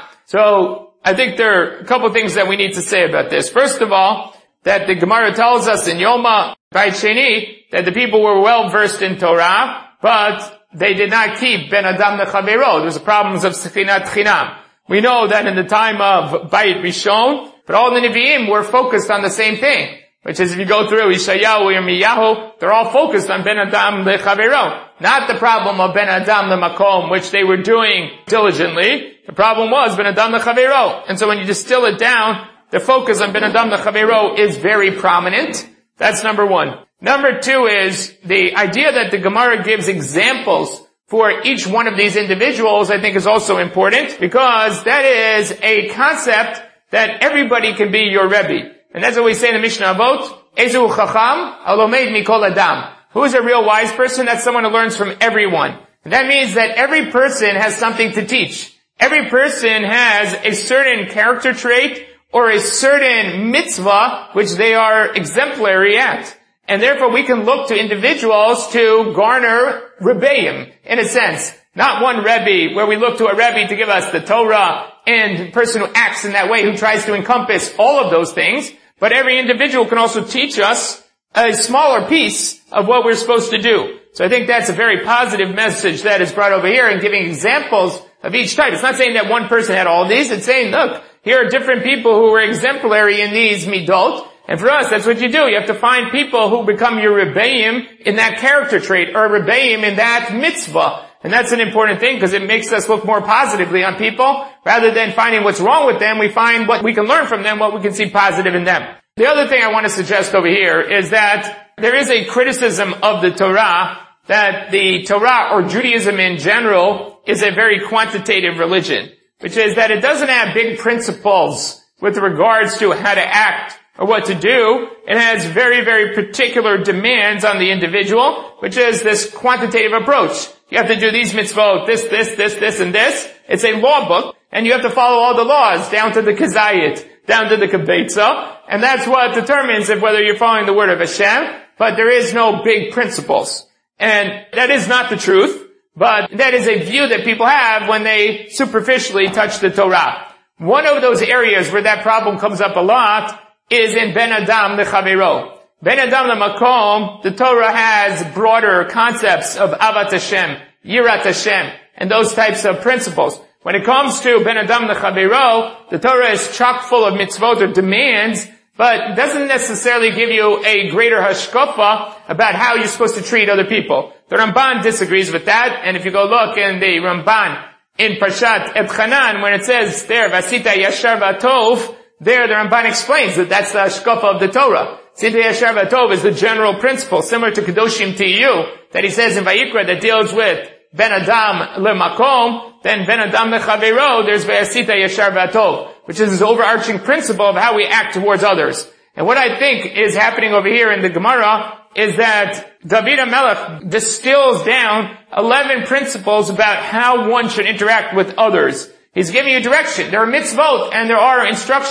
So I think there are a couple of things that we need to say about this. First of all, that the Gemara tells us in Yoma Beit Sheni that the people were well versed in Torah, but they did not keep Ben Adam Nechaveiro. There's problems of Sechinat Chinam. We know that in the time of Beit Rishon, but all the Nevi'im were focused on the same thing, which is if you go through Yeshayahu, Yirmiyahu, they're all focused on Ben Adam Lechaveiro. Not the problem of Ben Adam Lemakom, which they were doing diligently. The problem was Ben Adam Lechaveiro. And so when you distill it down, the focus on Ben Adam Lechaveiro is very prominent. That's number one. Number two is the idea that the Gemara gives examples for each one of these individuals, I think is also important, because that is a concept that everybody can be your Rebbe. And that's what we say in the Mishnah Avot, Ezu Chacham, Alomed Mikol Adam. Who is a real wise person? That's someone who learns from everyone. And that means that every person has something to teach. Every person has a certain character trait or a certain mitzvah which they are exemplary at. And therefore we can look to individuals to garner Rebbeim, in a sense. Not one Rebbe where we look to a Rebbe to give us the Torah and the person who acts in that way, who tries to encompass all of those things. But every individual can also teach us a smaller piece of what we're supposed to do. So I think that's a very positive message that is brought over here and giving examples of each type. It's not saying that one person had all these. It's saying, look, here are different people who were exemplary in these midot. And for us, that's what you do. You have to find people who become your Rebbeim in that character trait, or Rebbeim in that mitzvah. And that's an important thing because it makes us look more positively on people. Rather than finding what's wrong with them, we find what we can learn from them, what we can see positive in them. The other thing I want to suggest over here is that there is a criticism of the Torah that the Torah, or Judaism in general, is a very quantitative religion, which is that it doesn't have big principles with regards to how to act or what to do. It has very, very particular demands on the individual, which is this quantitative approach. You have to do these mitzvot, this, and this. It's a law book, and you have to follow all the laws, down to the kazayit, down to the kibetza, and that's what determines if whether you're following the word of Hashem, but there is no big principles. And that is not the truth, but that is a view that people have when they superficially touch the Torah. One of those areas where that problem comes up a lot is in Ben Adam Lechaveiro. Ben Adam Lemakom, the Torah has broader concepts of Avat Hashem, Yirat Hashem, and those types of principles. When it comes to Ben Adam Lechaveiro, the Torah is chock full of mitzvot or demands, but doesn't necessarily give you a greater hashkafa about how you're supposed to treat other people. The Ramban disagrees with that, and if you go look in the Ramban in Parshat Et Chanan, when it says there, Vasita Yashar V'Tov, there the Ramban explains that that's the hashkafa of the Torah. Vasita Yashar V'Tov is the general principle, similar to Kedoshim Tiyu, that he says in Vayikra that deals with Ben Adam Lemakom, then Ben Adam Lechaveiro, there's Vasita Yashar V'Tov, which is this overarching principle of how we act towards others. And what I think is happening over here in the Gemara is that David HaMelech distills down 11 principles about how one should interact with others. He's giving you direction. There are mitzvot and there are instructions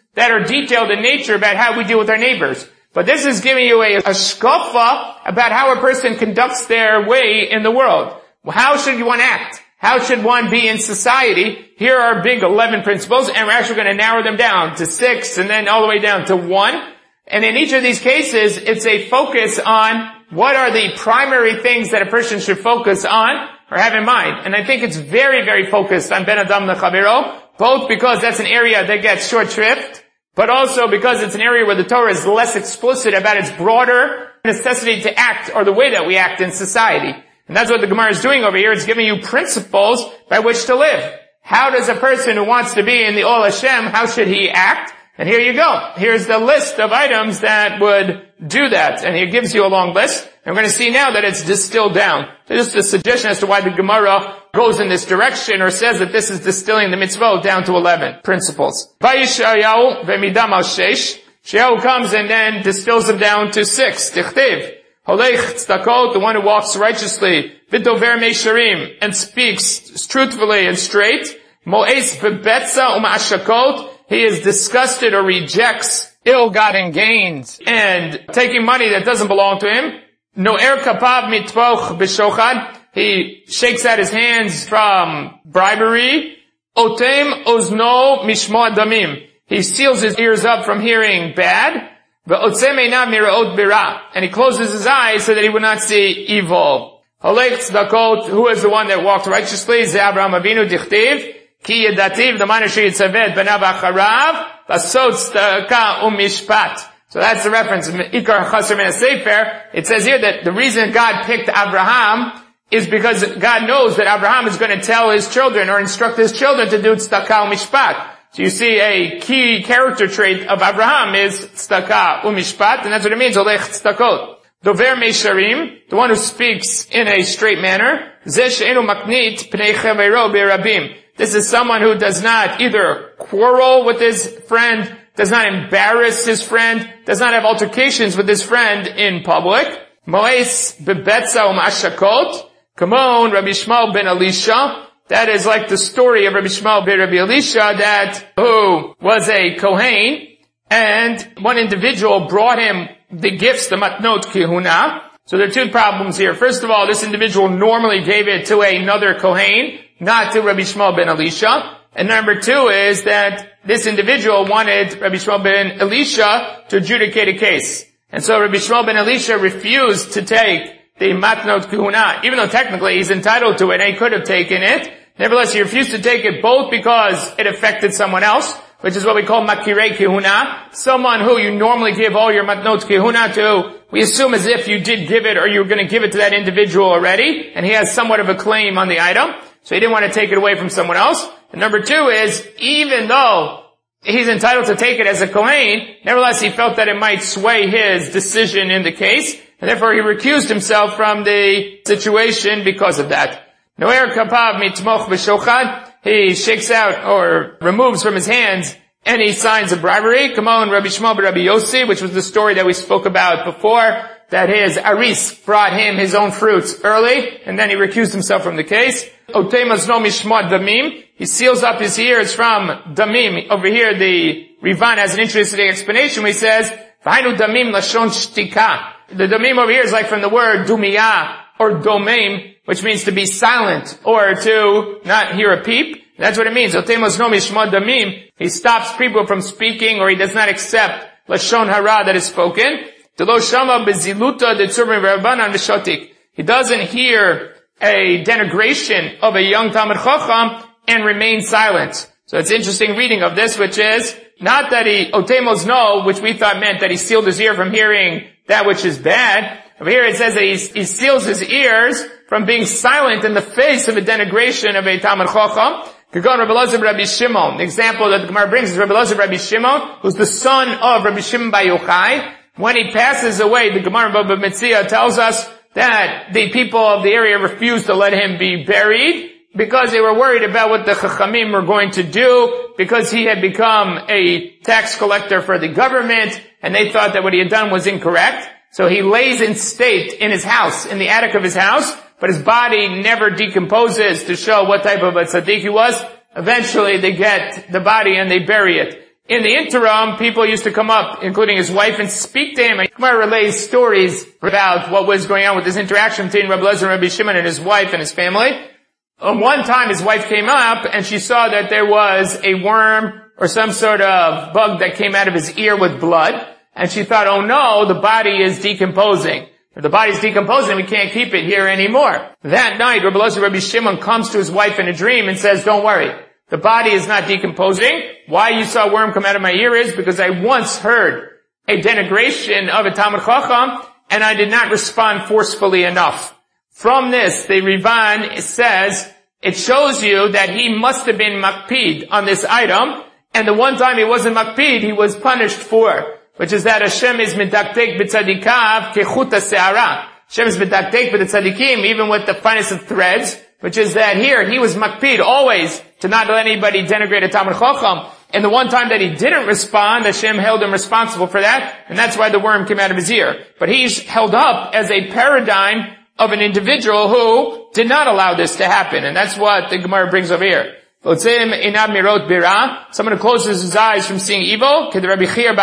that are detailed in nature about how we deal with our neighbors. But this is giving you a shkafa about how a person conducts their way in the world. How should one act? How should one be in society? Here are big 11 principles, and we're actually going to narrow them down to 6 and then all the way down to 1. And in each of these cases, it's a focus on what are the primary things that a person should focus on or have in mind. And I think it's very, very focused on Ben Adam Lechavero, both because that's an area that gets short shrift, but also because it's an area where the Torah is less explicit about its broader necessity to act or the way that we act in society. And that's what the Gemara is doing over here. It's giving you principles by which to live. How does a person who wants to be in the Ol Hashem, how should he act? And here you go. Here's the list of items that would do that. And he gives you a long list. And we're going to see now that it's distilled down. So just a suggestion as to why the Gemara goes in this direction or says that this is distilling the mitzvot down to 11 principles. Vayishayahu ve'midam al sheish. Shayahu comes and then distills them down to 6. Tichtiv. Holech tzedakot, the one who walks righteously. V'dover meisharim, and speaks truthfully and straight. Mo'es bebetza u'ma'ashakot. He is disgusted or rejects ill-gotten gains and taking money that doesn't belong to him. No'er kapav mitvoch b'shochad. He shakes out his hands from bribery. Otem ozno mishmo damim. He seals his ears up from hearing bad. Ve'otzem einav miraot bira. And he closes his eyes so that he would not see evil. Holech tzedakot, who is the one that walked righteously? Ze Avraham Avinu dichtiv. Ki yedativ, the man asher yitzaved b'nav acharav. Lasot tzedakah u'mishpat. So that's the reference. Ikar Chaser min HaSefer. It says here that the reason God picked Abraham is because God knows that Abraham is going to tell his children or instruct his children to do tzedakah u'mishpat. So you see a key character trait of Abraham is tzedakah u'mishpat, and that's what it means, olech tzedakot. Dover meisharim, the one who speaks in a straight manner. Zeh she'enu maknit pnei chavero be'rabim. This is someone who does not either quarrel with his friend, does not embarrass his friend, does not have altercations with his friend in public. Mo'es bebetza u'ma'ashakot. Kamon Rabbi Shmuel ben Elisha. That is like the story of Rabbi Shmuel ben Rabbi Elisha who was a Kohen, and one individual brought him the gifts, the matnot kehuna. So there are two problems here. First of all, this individual normally gave it to another Kohen, not to Rabbi Shmuel ben Elisha. And number two is that this individual wanted Rabbi Shmuel ben Elisha to adjudicate a case. And so Rabbi Shmuel ben Elisha refused to take the matnot kehuna, even though technically he's entitled to it and he could have taken it. Nevertheless, he refused to take it both because it affected someone else, which is what we call makirei kehuna, someone who you normally give all your matnot kehuna to. We assume as if you did give it or you were going to give it to that individual already, and he has somewhat of a claim on the item, so he didn't want to take it away from someone else. And number two is, even though he's entitled to take it as a Kohen, nevertheless he felt that it might sway his decision in the case, and therefore he recused himself from the situation because of that. Noer kapav mitmoch b'shochad. He shakes out or removes from his hands any signs of bribery. Come on, Rabbi Shmuel ben Rabbi Yossi, which was the story that we spoke about before, that his aris brought him his own fruits early, and then he recused himself from the case. Otemas no mishmot damim. He seals up his ears from damim. Over here, the Rivan has an interesting explanation where he says, V'hainu damim lashon shtika. The damim over here is like from the word dumiyah or domim, which means to be silent or to not hear a peep. That's what it means. Otemos no mishmot damim. He stops people from speaking, or he does not accept lashon hara that is spoken. Delo shama beziluta detzurmin v'rabanan v'shotik. He doesn't hear a denigration of a young Talmid Chacham and remain silent. So it's interesting reading of this, which is not that he otemos no, which we thought meant that he sealed his ear from hearing that which is bad. Over here it says that he seals his ears from being silent in the face of a denigration of a Talmid Chacham. Kagon Rabbi Elazar Rabbi Shimon. The example that the Gemara brings is Rabbi Elazar Rabbi Shimon, who's the son of Rabbi Shimon Bar Yochai. When he passes away, the Gemara Baba Metzia tells us that the people of the area refused to let him be buried because they were worried about what the Chachamim were going to do, because he had become a tax collector for the government, and they thought that what he had done was incorrect. So he lays in state in his house, in the attic of his house, but his body never decomposes to show what type of a tzaddik he was. Eventually they get the body and they bury it. In the interim, people used to come up, including his wife, and speak to him. And Gemara relays stories about what was going on with this interaction between Rabbi Eliezer and Rabbi Shimon and his wife and his family. One time his wife came up and she saw that there was a worm or some sort of bug that came out of his ear with blood. And she thought, oh no, the body is decomposing. If the body is decomposing, we can't keep it here anymore. That night, Rabbi Eliezer, Rabbi Shimon comes to his wife in a dream and says, don't worry. The body is not decomposing. Why you saw a worm come out of my ear is because I once heard a denigration of a Talmid Chacham and I did not respond forcefully enough. From this, the Rivan says, it shows you that he must have been makpid on this item, and the one time he wasn't makpid, he was punished for, which is that Hashem is medaktek b'tzadikav kechuta se'ara. Hashem is medaktek b'tzadikim, even with the finest of threads, which is that here, he was makpid always to not let anybody denigrate a Talmid Chacham. And the one time that he didn't respond, Hashem held him responsible for that, and that's why the worm came out of his ear. But he's held up as a paradigm of an individual who did not allow this to happen. And that's what the Gemara brings over here. Someone who closes his eyes from seeing evil, this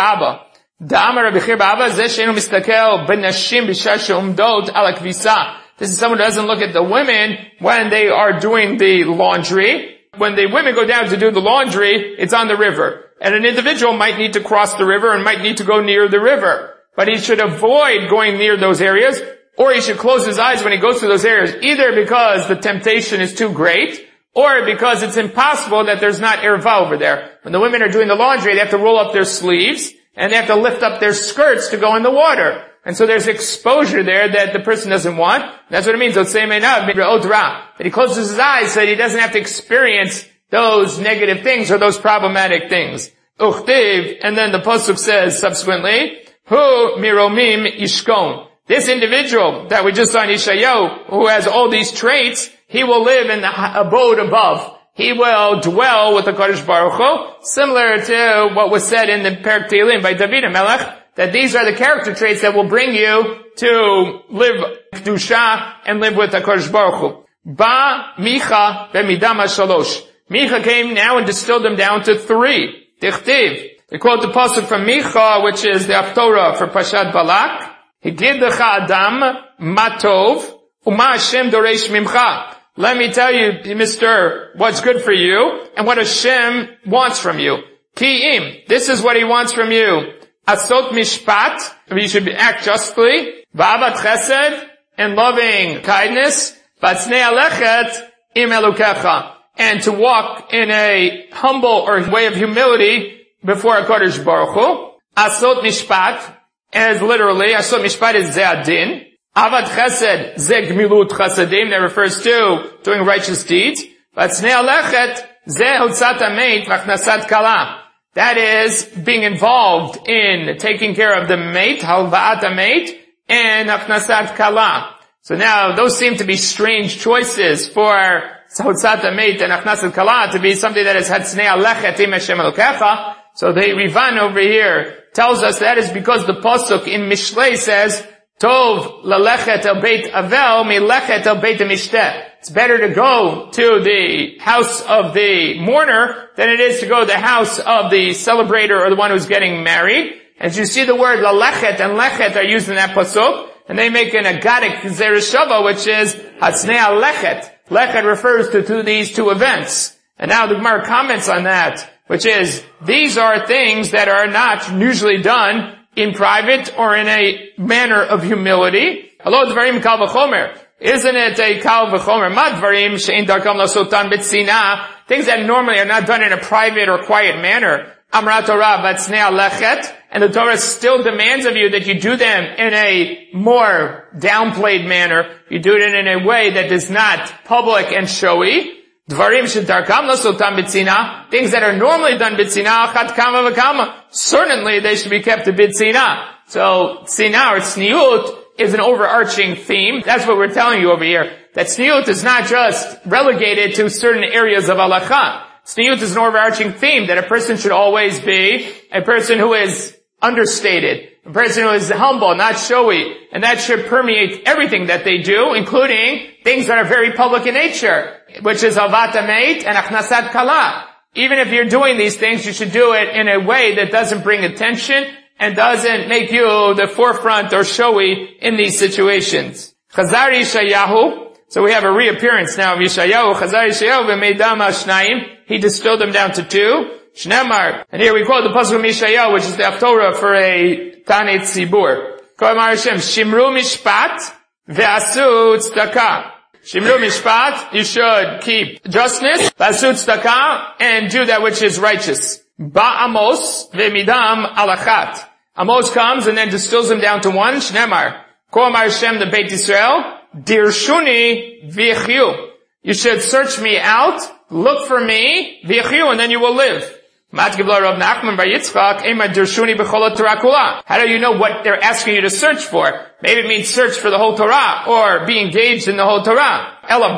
is someone who doesn't look at the women when they are doing the laundry. When the women go down to do the laundry, it's on the river. And an individual might need to cross the river and might need to go near the river. But he should avoid going near those areas, or he should close his eyes when he goes to those areas, either because the temptation is too great, or because it's impossible that there's not erva over there. When the women are doing the laundry, they have to roll up their sleeves, and they have to lift up their skirts to go in the water. And so there's exposure there that the person doesn't want. That's what it means. That he closes his eyes so that he doesn't have to experience those negative things or those problematic things. Uchtiv, and then the pasuk says subsequently, Hu miromim yishkon. This individual that we just saw in Yeshayahu, who has all these traits, he will live in the abode above. He will dwell with the Kodesh Baruch Hu, similar to what was said in the Perek Tehillim by David HaMelech, that these are the character traits that will bring you to live Kedusha and live with the Kodesh Baruch Hu. Ba Micha b'midama shalosh. Micha came now and distilled them down to 3. Tichtiv. They quote the pasuk from Micha, which is the Haftorah for Pashat Balak. Higidlecha Adam matov uma Hashem doresh mimcha. Let me tell you, Mr., what's good for you and what Hashem wants from you. Ki'im. This is what He wants from you. Asot mishpat, you should act justly. Va'avat chesed, and loving kindness. V'atznei alechet im elukecha, and to walk in a humble or way of humility before HaKadosh Baruch Hu. Asot mishpat, as literally, asot mishpat is ze'adin. Avat chesed, ze gmilut chesedim, that refers to doing righteous deeds. V'atznei alechet, ze hotzat hamet v'achnasat kala. That is being involved in taking care of the mate, halva'at mate, and achnasat kala. So now those seem to be strange choices for hotzat mate and achnasat kala to be something that is hatznei alechet im Hashem elokecha. So the Rivan over here tells us that is because the pasuk in Mishlei says, Tov lalechet el beit avel milechet el beit mishteh. It's better to go to the house of the mourner than it is to go to the house of the celebrator or the one who's getting married. As you see the word lalechet and lechet are used in that pasuk, and they make an agadic zereshava, which is hatznei alechet. Lechet refers to these two events. And now the Gemara comments on that, which is, these are things that are not usually done in private or in a manner of humility. Hello, dvarim kal v'chomer. Isn't it a kal v'chomer? Ma dvarim she'in darkam lasotan b'tzina. Things that normally are not done in a private or quiet manner. Amra Torah v'atznei alechet. And the Torah still demands of you that you do them in a more downplayed manner. You do it in a way that is not public and showy. Dvarim shedarkam lasotam b'tzina, things that are normally done b'tzina, chat kama v'kama, certainly they should be kept to b'tzina. So, tzina or tzniut is an overarching theme. That's what we're telling you over here. That tzniut is not just relegated to certain areas of halakha. Tzniut is an overarching theme that a person should always be a person who is understated, a person who is humble, not showy, and that should permeate everything that they do, including things that are very public in nature, which is halvat hamet and achnasat kala. even if you're doing these things, you should do it in a way that doesn't bring attention and doesn't make you the forefront or showy in these situations. Chazar Yeshayahu. So we have a reappearance now of Yeshayahu. Chazar Yeshayahu v'meidam al-shnayim. He distilled them down to 2. Shnemar. And here we quote the pasuk of Yeshayahu, which is the Haftorah for a Tanei Tzibur. K'amar Hashem, Shimru mishpat ve'asu tzedakah. Shimru mishpat, you should keep justness, ve'asu tzedakah, and do that which is righteous. Ba'amos ve'midam alachat. Amos comes and then distills them down to 1. Shnemar. K'amar Hashem, the Beit Yisrael, dirshuni v'yichyu. You should search me out, look for me, v'yichyu, and then you will live. How do you know what they're asking you to search for? Maybe it means search for the whole Torah, or be engaged in the whole Torah.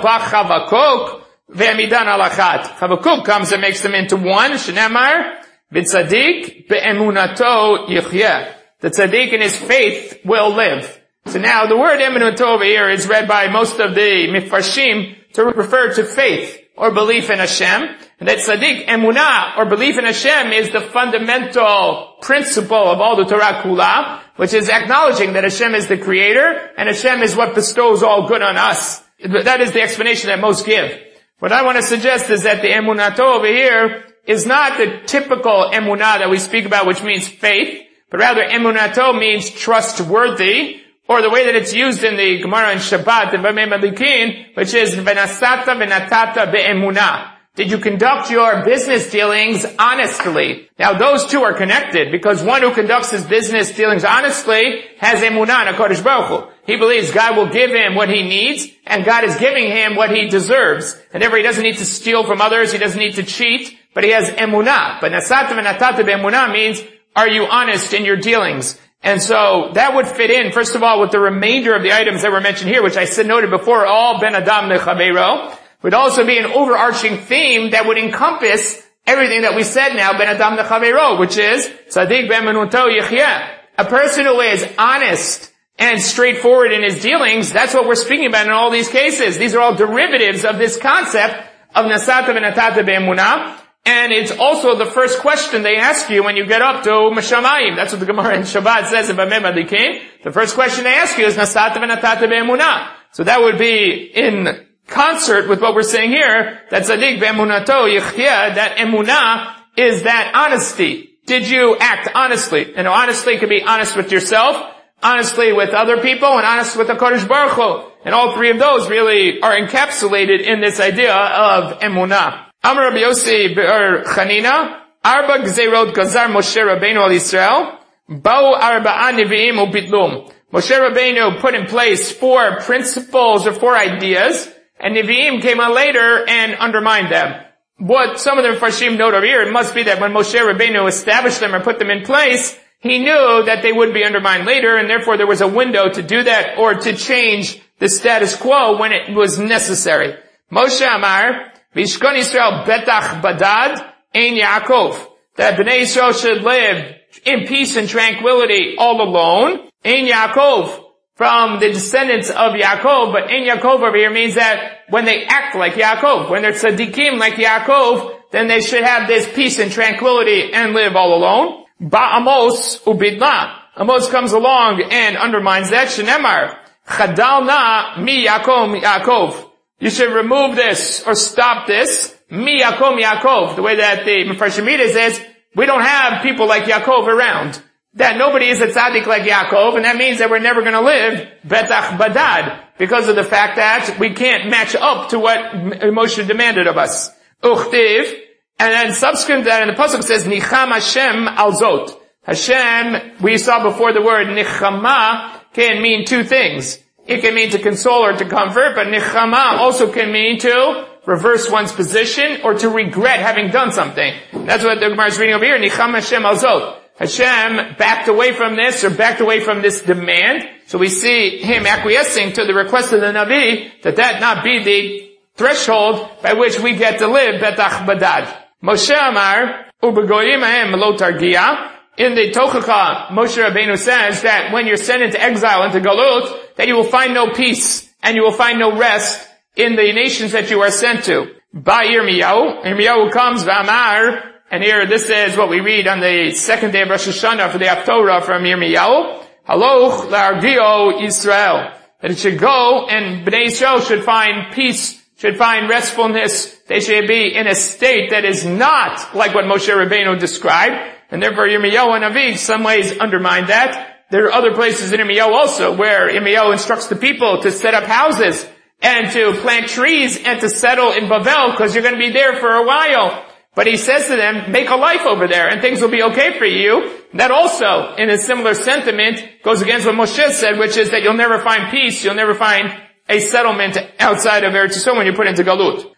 Chavakuk comes and makes them into 1. Shnemar, b'tzadik be'emunato yichyeh. The tzaddik in his faith will live. So now the word emunato over here is read by most of the mifarshim to refer to faith or belief in Hashem. And that tzaddik, emunah, or belief in Hashem, is the fundamental principle of all the Torah Kula, which is acknowledging that Hashem is the creator, and Hashem is what bestows all good on us. That is the explanation that most give. What I want to suggest is that the emunato over here is not the typical emunah that we speak about, which means faith, but rather emunato means trustworthy, or the way that it's used in the Gemara in Shabbat, in Bamei Malikin, which is v'nasata v'natata be'emunah. Did you conduct your business dealings honestly? Now those two are connected, because one who conducts his business dealings honestly has emunah in HaKadosh Baruch Hu. He believes God will give him what he needs, and God is giving him what he deserves. And therefore he doesn't need to steal from others, he doesn't need to cheat, but he has emunah. But nasata v'natata be'emunah means, are you honest in your dealings? And so that would fit in, first of all, with the remainder of the items that were mentioned here, which I noted before, all ben adam lechaveiro. Would also be an overarching theme that would encompass everything that we said now, ben adam lechaveiro, which is tzaddik be'emunato yichyeh. A person who is honest and straightforward in his dealings, that's what we're speaking about in all these cases. These are all derivatives of this concept of nasata v'natata be'emunah. And it's also the first question they ask you when you get up to Mashamayim. That's what the Gemara in Shabbat says in Bamei Malikin. The first question they ask you is nasata v'natata be'emunah. So that would be in concert with what we're saying here, that tzaddik be'emunato yichyeh, that emunah is that honesty. Did you act honestly? And honestly could be honest with yourself, honestly with other people, and honest with the HaKadosh Baruch Hu. And all three of those really are encapsulated in this idea of emunah. Amar Rabbi Yossi Be'er Chanina, Arba Gzeirot Gazar Moshe Rabbeinu al Yisrael, Ba'u Arba'a Nevi'im U'Bitlum. Moshe Rabbeinu put in place 4 principles or 4 ideas, and Nevi'im came on later and undermined them. What some of the Farshim note over here, it must be that when Moshe Rabbeinu established them or put them in place, he knew that they would be undermined later, and therefore there was a window to do that or to change the status quo when it was necessary. Moshe Amar, Vishkon Yisrael betach badad ein Yaakov. That Bnei Yisrael should live in peace and tranquility all alone. Ein Yaakov, from the descendants of Yaakov, but ein Yaakov over here means that when they act like Yaakov, when they're tzaddikim like Yaakov, then they should have this peace and tranquility and live all alone. Ba'amos ubidla. Amos comes along and undermines that. Shenemar, chadal na mi Yaakov. You should remove this or stop this. Mi Yaakov. The way that the Mefarshim says, we don't have people like Yaakov around. That nobody is a tzaddik like Yaakov, and that means that we're never going to live betach badad, because of the fact that we can't match up to what Moshe demanded of us. Uchtiv, and then subsequent to that, and the pasuk says, Nicham Hashem al zot. Hashem, we saw before the word Nichama can mean 2 things. It can mean to console or to comfort, but Nichama also can mean to reverse one's position or to regret having done something. That's what the Gemara is reading over here. Nicham Hashem al zot. Hashem backed away from this or backed away from this demand. So we see him acquiescing to the request of the Navi that not be the threshold by which we get to live betach badad. Moshe Amar, ubegoyim ahem lo targia. In the Tochacha, Moshe Rabbeinu says that when you're sent into exile, into Galut, that you will find no peace and you will find no rest in the nations that you are sent to. Ba Yirmiyahu. Yirmiyahu comes, V'amar, and here this is what we read on the second day of Rosh Hashanah for the Haftorah from Yirmiyahu. Haloch la'argio Yisrael. That it should go and Bnei Yisrael should find peace, should find restfulness. They should be in a state that is not like what Moshe Rabbeinu described. And therefore Yirmiyahu and Aviv, some ways undermine that. There are other places in Yirmiyahu also where Yirmiyahu instructs the people to set up houses and to plant trees and to settle in Bavel because you're going to be there for a while. But he says to them, make a life over there and things will be okay for you. That also, in a similar sentiment, goes against what Moshe said, which is that you'll never find peace, you'll never find a settlement outside of Eretz Yisrael when you put into Galut.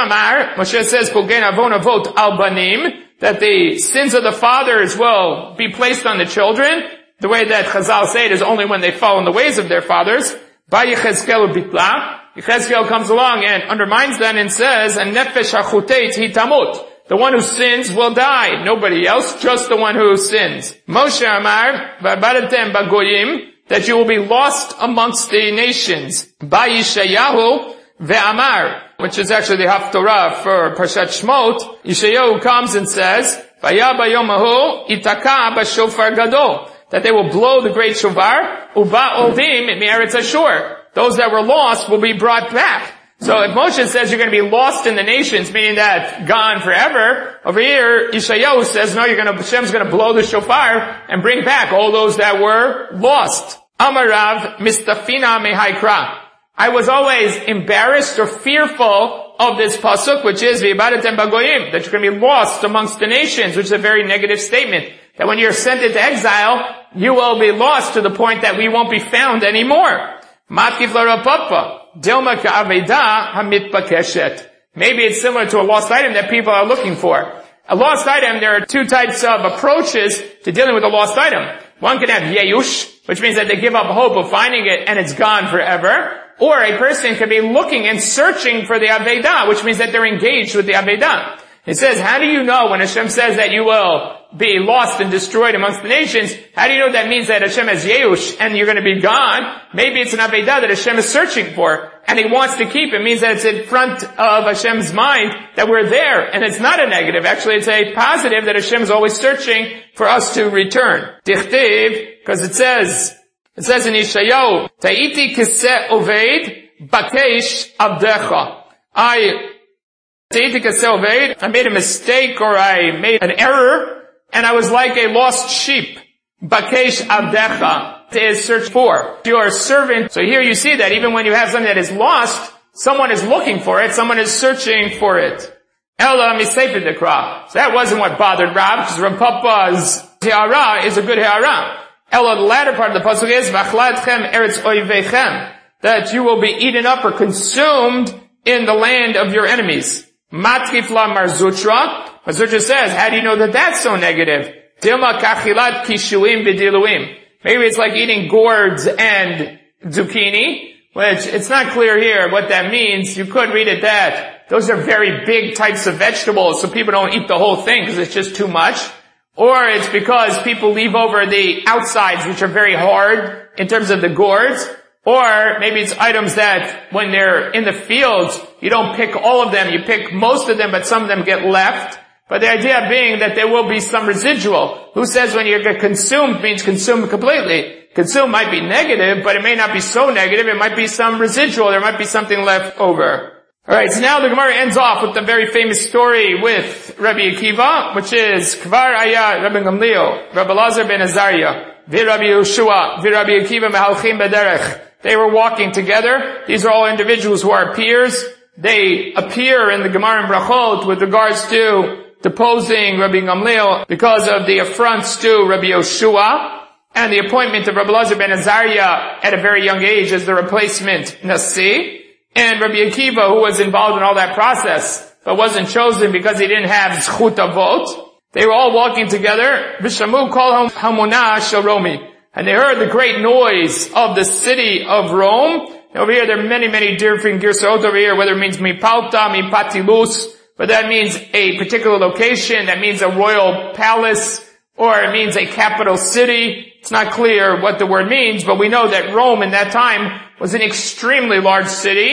Moshe says, Pogen avon avot al banim, that the sins of the fathers will be placed on the children. The way that Chazal say it is only when they follow in the ways of their fathers. Ba Yechezkel bitla. Yechezkel comes along and undermines that and says, and nefesh hachuteit hitamut. The one who sins will die. Nobody else, just the one who sins. Moshe Amar, v'abadatem bagoyim, that you will be lost amongst the nations. Ba Yishayahu ve'amar, which is actually the Haftorah for Parshat Shmot. Yishayahu comes and says, Vaya bayomahu itaka b'shofar gadol, that they will blow the great shofar, uba oldim me'eretz Ashur. Those that were lost will be brought back. So if Moshe says you're going to be lost in the nations, meaning that gone forever, over here, Yeshayahu says, no, Hashem's going to blow the shofar and bring back all those that were lost. Amarav mistafina mehaikra. I was always embarrassed or fearful of this pasuk, which is v'ibadatem bagoyim, that you're going to be lost amongst the nations, which is a very negative statement. That when you're sent into exile, you will be lost to the point that we won't be found anymore. Matkif l'rapapa. Dilma ka'aveda hamitbakeshet. Maybe it's similar to a lost item that people are looking for. A lost item, there are two types of approaches to dealing with a lost item. One can have yeyush, which means that they give up hope of finding it and it's gone forever. Or a person can be looking and searching for the Avedah, which means that they're engaged with the Avedah. It says, how do you know when Hashem says that you will be lost and destroyed amongst the nations? How do you know that means that Hashem has Yeush and you're going to be gone? Maybe it's an Avedah that Hashem is searching for and He wants to keep. It means that it's in front of Hashem's mind that we're there. And it's not a negative. Actually, it's a positive that Hashem is always searching for us to return. Dichtiv, because it says in Yeshayahu, Ta'iti kiseh oved bakesh abdecha. I made a mistake or I made an error and I was like a lost sheep. Bakesh abdecha is search for. Your servant. So here you see that even when you have something that is lost, someone is looking for it, someone is searching for it. Ella misafed dekra. So that wasn't what bothered Rav, because Rav Papa's he'ara is a good he'ara. Ella, the latter part of the pasuk is v'achladchem eretz oivechem, that you will be eaten up or consumed in the land of your enemies. Matkifla marzutra. Marzutra says, how do you know that that's so negative? Dilma kachilat kishuim v'diluim. Maybe it's like eating gourds and zucchini, which it's not clear here what that means. You could read it that those are very big types of vegetables, so people don't eat the whole thing because it's just too much. Or it's because people leave over the outsides, which are very hard in terms of the gourds. Or maybe it's items that when they're in the fields, you don't pick all of them, you pick most of them, but some of them get left. But the idea being that there will be some residual. Who says when you get consumed means consumed completely? Consumed might be negative, but it may not be so negative. It might be some residual. There might be something left over. Alright, so now the Gemara ends off with the very famous story with Rabbi Akiva, which is Kvar Aya Rabbi Gamliel, Rabbi Lazar ben Azariah, Rabbi Yehoshua, Rabbi Akiva mehalchim bederech. They were walking together. These are all individuals who are peers. They appear in the Gemara and Brachot with regards to deposing Rabbi Gamliel because of the affronts to Rabbi Yehoshua and the appointment of Rabbi Lazar ben Azariah at a very young age as the replacement Nasi, and Rabbi Akiva, who was involved in all that process but wasn't chosen because he didn't have zchut avot. They were all walking together. V'shamu kol hamunah shel Romi. And they heard the great noise of the city of Rome. Over here, there are many, many different girsot over here, whether it means mipalta, mipatilus, but that means a particular location, that means a royal palace, or it means a capital city. It's not clear what the word means, but we know that Rome in that time was an extremely large city.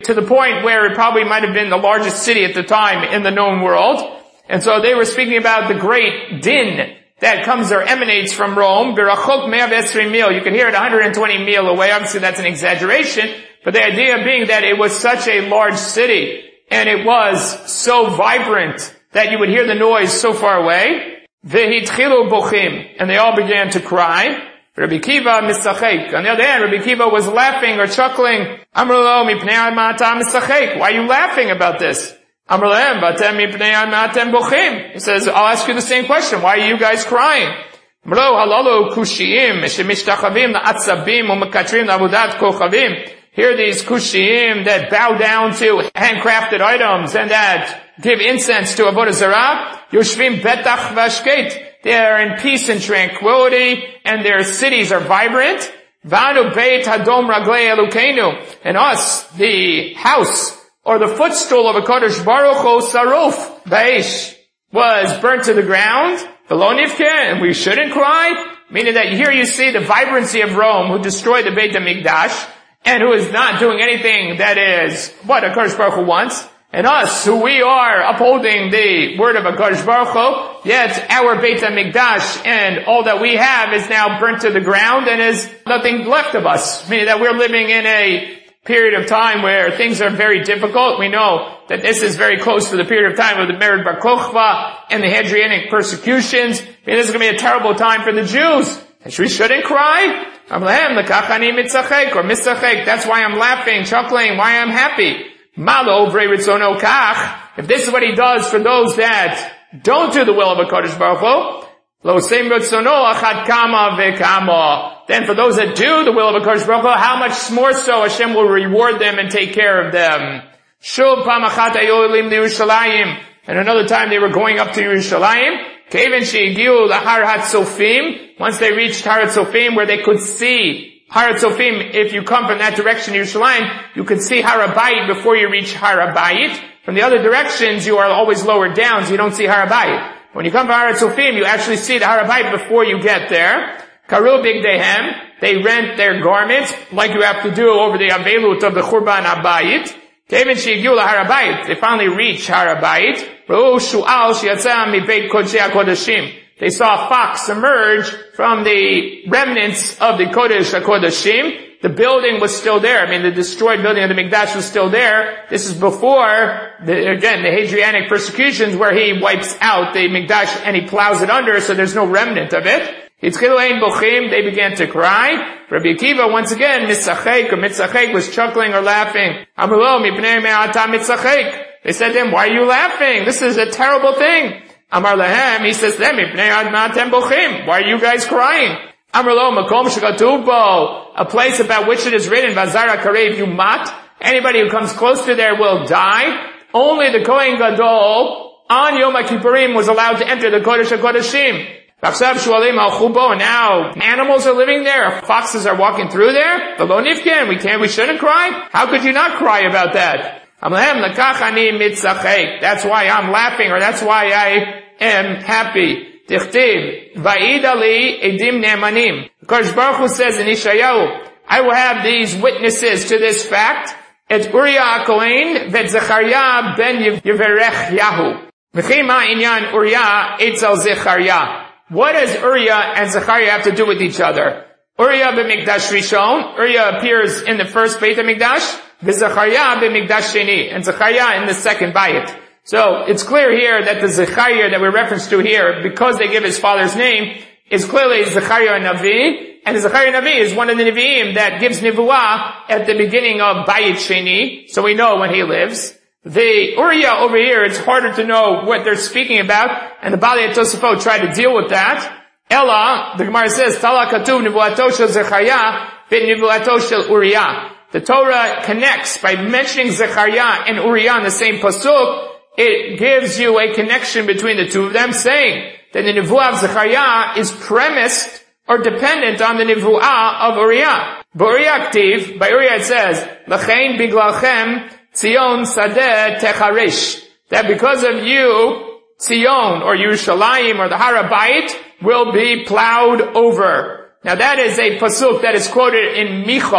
to the point where it probably might have been the largest city at the time in the known world. And so they were speaking about the great din that comes or emanates from Rome. Birachok 120 mil. You can hear it 120 mil away. Obviously that's an exaggeration, but the idea being that it was such a large city and it was so vibrant that you would hear the noise so far away. Vehitchilu bochim. And they all began to cry. Rabbi Kiva misachek. On the other hand, Rabbi Kiva was laughing or chuckling. Amar lo mipnei ma'atam misachek. Why are you laughing about this? Amar lehem batem mipnei ma'atem bochim. He says, I'll ask you the same question. Why are you guys crying? Amar lo halalu kushiyim shemishtachavim la'atzabim u'mekatrim la'avudat kochavim. Here are these kushiyim that bow down to handcrafted items and that give incense to Avodah Zarah. Yoshvim betach vashket. They are in peace and tranquility, and their cities are vibrant. Vanu beit hadom raglei Elokeinu. And us, the house, or the footstool of HaKadosh Baruch Hu saruf, baish, was burnt to the ground. V'lo nivkeh, and we shouldn't cry. Meaning that here you see the vibrancy of Rome, who destroyed the Beit HaMikdash, and who is not doing anything that is what HaKadosh Baruch Hu wants. And us, who we are upholding the word of HaKadosh Baruch Hu, yet our Beit HaMikdash and all that we have is now burnt to the ground and is nothing left of us. Meaning that we're living in a period of time where things are very difficult. We know that this is very close to the period of time of the Mered Bar Kokhba and the Hadrianic persecutions. This is going to be a terrible time for the Jews. And we shouldn't cry. Or that's why I'm laughing, chuckling, why I'm happy. If this is what he does for those that don't do the will of HaKadosh Baruch Hu, then for those that do the will of HaKadosh Baruch Hu, how much more so Hashem will reward them and take care of them. And another time they were going up to Yerushalayim. Once they reached Har HaTzofim, where they could see Har HaTzofim, if you come from that direction, Yerushalayim, you can see Har HaBayit before you reach Har HaBayit. From the other directions, you are always lower down, so you don't see Har HaBayit. When you come to Har HaTzofim, you actually see the Har HaBayit before you get there. Karu Bigdehem, they rent their garments, like you have to do over the Avelut of the Churban HaBayit. Kevin Shigyu Har HaBayit, they finally reach Har HaBayit. They saw a fox emerge from the remnants of the Kodesh HaKodeshim. The building was still there. I mean, the destroyed building of the Mikdash was still there. This is before, the Hadrianic persecutions, where he wipes out the Mikdash and he plows it under, so there's no remnant of it. They began to cry. Rabbi Akiva, once again, Mitzachek was chuckling or laughing. They said to him, why are you laughing? This is a terrible thing. Amar lahem, he says to them, why are you guys crying? Amar lo, makom shekatuv bo, a place about which it is written, vazara karev yumat, anybody who comes close to there will die. Only the Kohen Gadol on Yom HaKippurim was allowed to enter the Kodesh HaKodeshim. And now animals are living there, foxes are walking through there. We shouldn't cry. How could you not cry about that? That's why I'm laughing, or that's why I am happy. Kodesh Baruch Hu says in Ishayahu, I will have these witnesses to this fact. It's Uriah HaKohen vet Zechariah ben Yeverech Yahu. Mechima inyan Uriah etzel Zechariah. What does Uriah and Zechariah have to do with each other? Uriah b'Mikdash Rishon. Uriah appears in the first Beit HaMikdash. V'Zechariah b'Mikdash Sheni. And Zechariah in the second Bayit. So it's clear here that the Zechariah that we're referenced to here, because they give his father's name, is clearly Zechariah Navi. And the Zechariah Navi is one of the Nevi'im that gives Nevuah at the beginning of Bayit Sheni. So we know when he lives. The Uriah over here, it's harder to know what they're speaking about, and the Balei Tosafot tried to deal with that. Ella, the Gemara says, Tala Katuv Nevuato Shel Zechariah Bit Nevuato Shel Uriah. The Torah connects by mentioning Zechariah and Uriah in the same pasuk. It gives you a connection between the two of them, saying that the Nevuah of Zechariah is premised or dependent on the Nevuah of Uriah. By Uriah it says, L'chein biglalchem Tzion Sadeh Techarish, that because of you, Tzion or Yerushalayim or the Har HaBayit will be plowed over. Now that is a pasuk that is quoted in Micha.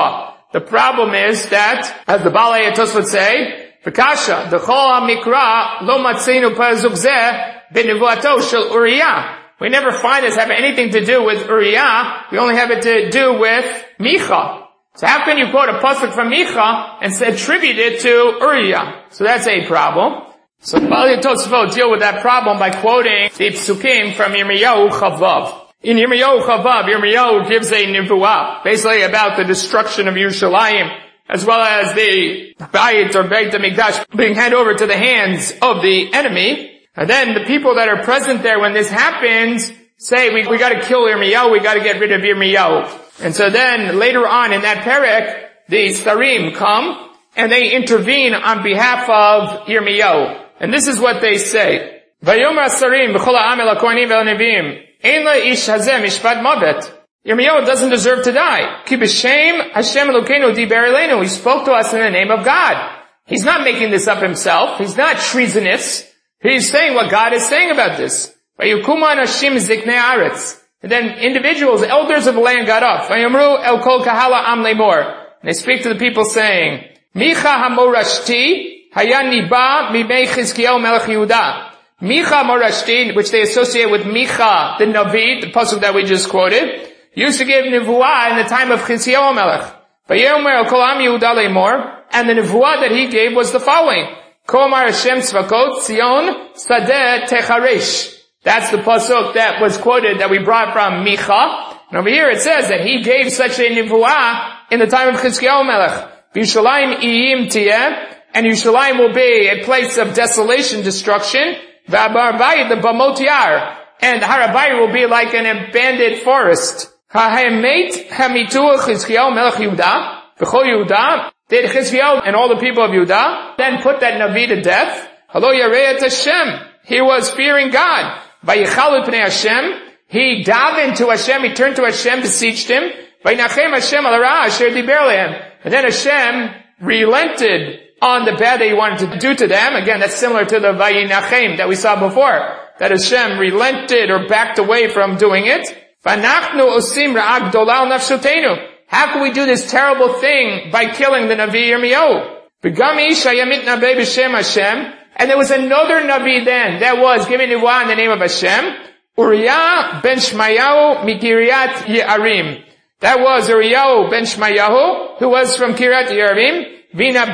The problem is that, as the Balei Tosfot would say, V'kasha, the Chol HaMikra, lo matzinu pazuk zeh, b'nevuato shel Uriah. We never find this have anything to do with Uriah, we only have it to do with Micha. So how can you quote a pasuk from Micha and attribute it to Uriah? So that's a problem. So the Balei Tosfot deal with that problem by quoting the psukim from Yirmiyahu Chavav. In Yirmiyahu Chavav, Yirmiyahu gives a nevuah, basically about the destruction of Yerushalayim, as well as the Bayit or Beit HaMikdash being handed over to the hands of the enemy. And then the people that are present there when this happens say, we gotta kill Yirmiyahu, we gotta get rid of Yirmiyahu. And so then later on in that perek, the Sarim come and they intervene on behalf of Yirmiyahu. And this is what they say. Vayomer Sarim b'chol ha'am el hakohanim ve'el neviim. Ein la'ish hazeh mishpat mavet. Yirmiyahu doesn't deserve to die. Ki b'shem Hashem Elokeinu diber eleinu. He spoke to us in the name of God. He's not making this up himself. He's not treasonous. He's saying what God is saying about this. Vayukumu anashim ziknei aretz. And then individuals, elders of the land got up. Vayomru el kol kahala am lemor. And they speak to the people saying, Micha hamorashti haya niba mimei Chizkiyahu melech Yehuda. Micha Morashti, which they associate with Micha, the Navi, the pasuk that we just quoted, used to give nevuah in the time of Chizkiyahu Melech. Vayomer kol am Yehuda lemor, and the nevuah that he gave was the following: Ko amar Hashem tzvakot Zion sadeh techaresh. That's the pasuk that was quoted that we brought from Micha. And over here it says that he gave such a nevuah in the time of Chizkiyahu Melech. B'Yerushalayim iyim tiyeh, and Yerushalayim will be a place of desolation, destruction. V'Har the Bamot Yar, and Har HaBayit will be like an abandoned forest. Ha'emet hamitu Chizkiyahu melech Yehuda, v'chol Yehuda, did Chizkiyahu and all the people of Yehuda then put that Navi to death? Halo yarei et Hashem, he was fearing God. Vayichal l'pnei Hashem, he davened to Hashem, he turned to Hashem, beseeched him. Vayinachem Hashem al hara asher diber lehem, and then Hashem relented on the bad that he wanted to do to them. Again, that's similar to the Vayinachem that we saw before, that Hashem relented or backed away from doing it. V'anachnu osim ra'ah gdola al nafshotenu. How can we do this terrible thing by killing the Navi Yirmiyahu? V'gam ish hayamit nabeh b'shem Hashem. And there was another Navi then that was giving nevuah in the name of Hashem. Uriah ben Shmayahu mikiryat Ye'arim. That was Uriah ben Shmayahu, who was from Kiryat Ye'arim. And he had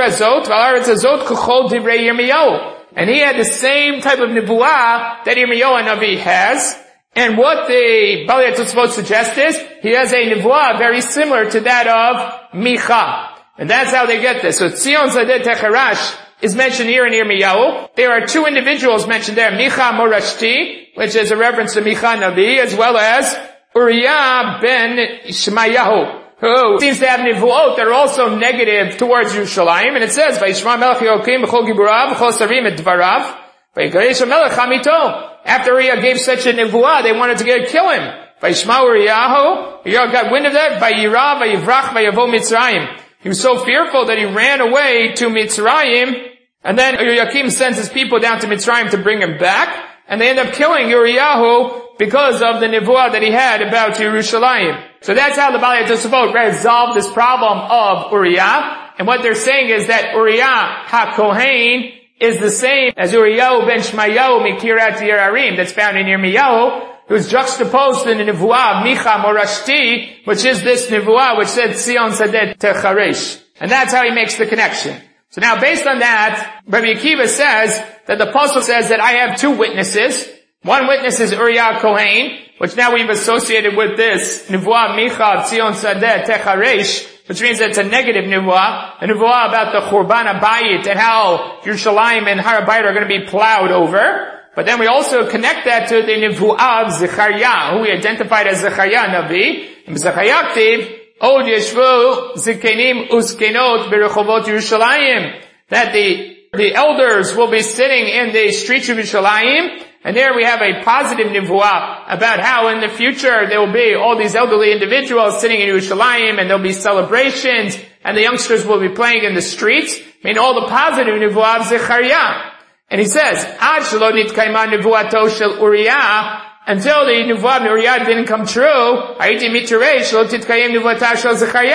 the same type of nevuah that Yirmiyahu Navi has. And what the Balei Tosfot suggests is, he has a nevuah very similar to that of Micha. And that's how they get this. So Tzion Zadeh Techarash is mentioned here in Yirmiyahu. There are two individuals mentioned there, Micha Morashti, which is a reference to Micha Navi, as well as Uriah ben Shmayahu, who seems to have nevuot that are also negative towards Yerushalayim. And it says, Vayishma melech Yehokim b'chol giburav b'chol sarim et dvarav, Vayigaresh melech hamito. After Uriah gave such a nevuah, they wanted to kill him. Vayishma Uriyahu, Uriah got wind of that, Vayira, Vayivrach, Vayavo Mitzrayim. He was so fearful that he ran away to Mitzrayim, and then Yoakim sends his people down to Mitzrayim to bring him back, and they end up killing Uriyahu because of the nevuah that he had about Yerushalayim. So that's how the Balei Tosfot resolved this problem of Uriah. And what they're saying is that Uriah HaKohen is the same as Uriah ben Shmayahu mikiryat Ye'arim that's found in Yirmiyahu, who's juxtaposed in the nevuah of Micha Morashti, which is this nevuah which said Tzion Zadeh Techaresh. And that's how he makes the connection. So now based on that, Rabbi Akiva says that the pasuk says that I have two witnesses. One witness is Uriah Kohen, which now we've associated with this nevuah Micha Tzion Zadeh Techaresh, which means that it's a negative nevuah, a nevuah about the Churban HaBayit and how Yerushalayim and Har HaBayit are going to be plowed over. But then we also connect that to the nevuah of Zechariah, who we identified as Zechariah Navi. And Zechariah Ktiv, Od Yeshvu Zikenim Uskenot Berechovot Yerushalayim, that the elders will be sitting in the streets of Yerushalayim. And there we have a positive nevuah about how in the future there will be all these elderly individuals sitting in Yerushalayim, and there'll be celebrations, and the youngsters will be playing in the streets. I mean, all the positive nevuah of Zechariah. And he says, Ad shelo nitkayma nevuato shel Uriah, until the nevuah of Uriah didn't come true, hayiti mitirei shelo titkayem nevuata shel Zechariah.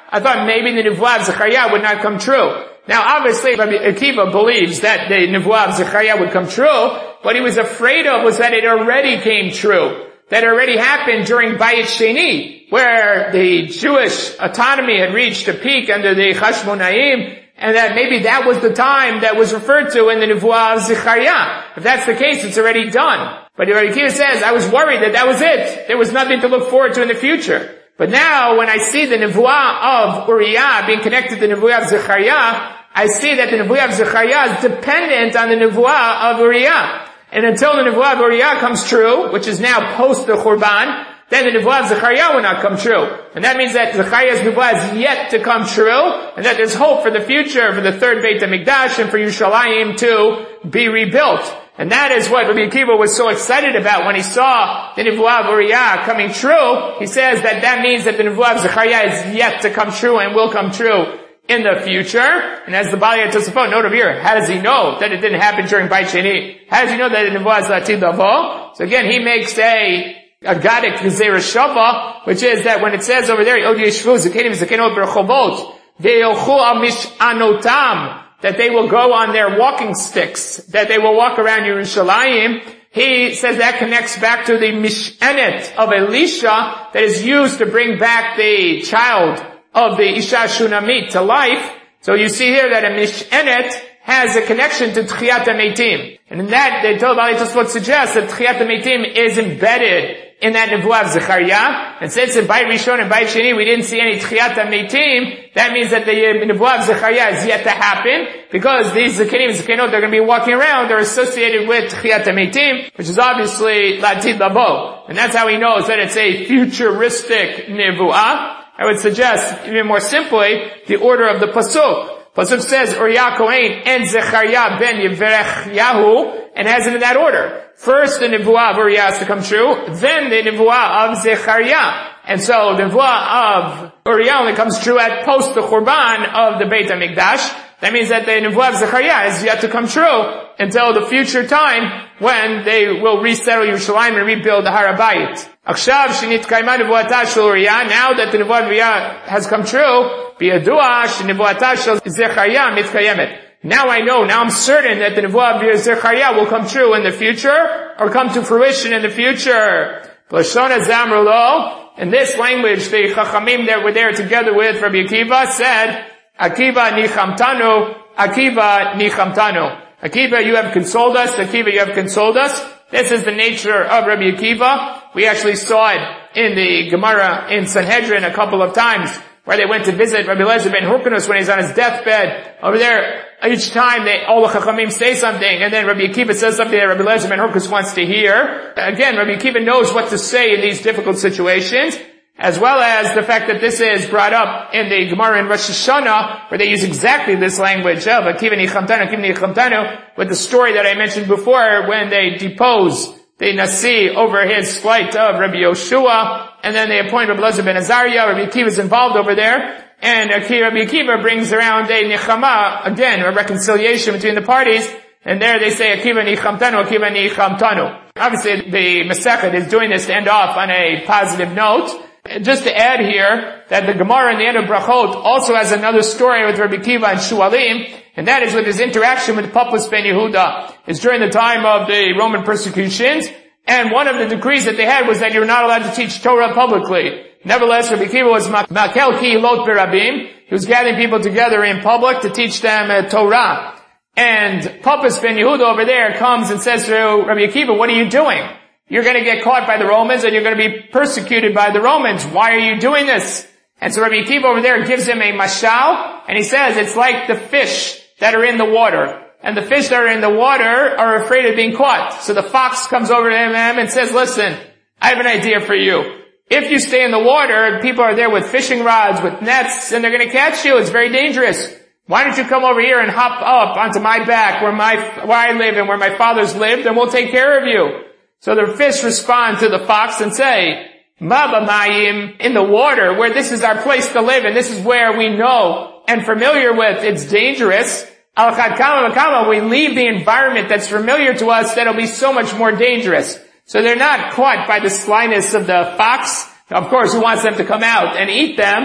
I thought maybe the Nevuah of Zechariah would not come true. Now obviously Rabbi Akiva believes that the Nevuah of Zechariah would come true. What he was afraid of was that it already came true. That already happened during Bayit Sheni, where the Jewish autonomy had reached a peak under the Chashmonaim, and that maybe that was the time that was referred to in the Nevuah of Zechariah. If that's the case, it's already done. But Rabbi Akiva says, I was worried that was it. There was nothing to look forward to in the future. But now, when I see the Nevuah of Uriah being connected to the Nevuah of Zechariah, I see that the Nevuah of Zechariah is dependent on the Nevuah of Uriah. And until the Nevuah of Uriah comes true, which is now post the Churban, then the Nevuah of Zechariah will not come true. And that means that Zechariah's Nevuah is yet to come true, and that there's hope for the future, for the third Beit HaMikdash, and for Yerushalayim to be rebuilt. And that is what Rabbi Akiva was so excited about when he saw the Nevuah of Uriah coming true. He says that means that the Nevuah of Zechariah is yet to come true and will come true in the future. And as the Balei Tosafot note over here, how does he know that it didn't happen during Bayit Sheni? How does he know that the Nevuah is Latid Lavo? So again, he makes a Gadik Gezerah Shava, which is that when it says over there, Od Yeshvu Zakenim Zakenot Berchovot, Ve'ilchu al Mish'anotam, that they will go on their walking sticks, that they will walk around Yerushalayim. He says that connects back to the Mish'anet of Elisha that is used to bring back the child of the Isha Shunamit to life. So you see here that a Mish'anet has a connection to Tchiyat HaMeitim. And in that, the Balei Tosafot suggests that Tchiyat HaMeitim is embedded in that Nevuah of Zechariah. And since in Bayit Rishon and Bayit Sheni we didn't see any Tchiyat HaMeitim, that means that the Nevuah of Zechariah is yet to happen, because these Zakenim and Zakenot they're going to be walking around, they're associated with Tchiyat HaMeitim, which is obviously Latid Lavo. And that's how he knows that it's a futuristic Nevuah. I would suggest, even more simply, the order of the Pasuk. Pasuk says, Uriah Kohen and Zechariah ben Yeverechyahu, and has it in that order. First, the Nevuah of Uriah has to come true, then the Nevuah of Zechariah. And so, the Nevuah of Uriah only comes true at post the Churban of the Beit HaMikdash. That means that the Nevuah of Zechariah is yet to come true until the future time when they will resettle Yerushalayim and rebuild the Har HaBayit. Now that the Nevuah of Uriah has come true, now I know, now I'm certain that the Nevuah of Zechariah will come true in the future, or come to fruition in the future. In this language, the Chachamim that were there together with Rabbi Akiva said, Akiva nichamtanu, Akiva nichamtanu. Akiva, you have consoled us. Akiva, you have consoled us. This is the nature of Rabbi Akiva. We actually saw it in the Gemara in Sanhedrin a couple of times, where they went to visit Rabbi Eliezer ben Hyrcanus when he's on his deathbed. Over there, each time all the Chachamim say something, and then Rabbi Akiva says something that Rabbi Eliezer ben Hyrcanus wants to hear. Again, Rabbi Akiva knows what to say in these difficult situations, as well as the fact that this is brought up in the Gemara in Rosh Hashanah, where they use exactly this language of Akiva nichamtanu, with the story that I mentioned before, when they depose the Nasi over his flight of Rabbi Yoshua, and then they appoint Rabbi Eliezer ben Azariah. Rabbi Akiva is involved over there, and Rabbi Akiva brings around a nechama, again, a reconciliation between the parties, and there they say Akiva nichamtanu, Akiva nichamtanu. Obviously, the Masechet is doing this to end off on a positive note. Just to add here, that the Gemara in the end of Brachot also has another story with Rabbi Akiva and Shualim, and that is with his interaction with Pappus ben Yehuda. It's during the time of the Roman persecutions, and one of the decrees that they had was that you're not allowed to teach Torah publicly. Nevertheless, Rabbi Akiva was makel ki lot berabim. He was gathering people together in public to teach them Torah. And Pappus ben Yehuda over there comes and says to Rabbi Akiva, what are you doing? You're going to get caught by the Romans and you're going to be persecuted by the Romans. Why are you doing this? And so Rabbi Akiva over there gives him a mashal, and he says it's like the fish that are in the water. And the fish that are in the water are afraid of being caught. So the fox comes over to him and says, listen, I have an idea for you. If you stay in the water, people are there with fishing rods, with nets, and they're going to catch you. It's very dangerous. Why don't you come over here and hop up onto my back where I live and where my fathers lived, and we'll take care of you. So the fish respond to the fox and say, Maba Mayim, in the water, where this is our place to live and this is where we know and familiar with, it's dangerous. Al Chad Kama Makama, we leave the environment that's familiar to us, that'll be so much more dangerous. So they're not caught by the slyness of the fox. Of course, who wants them to come out and eat them?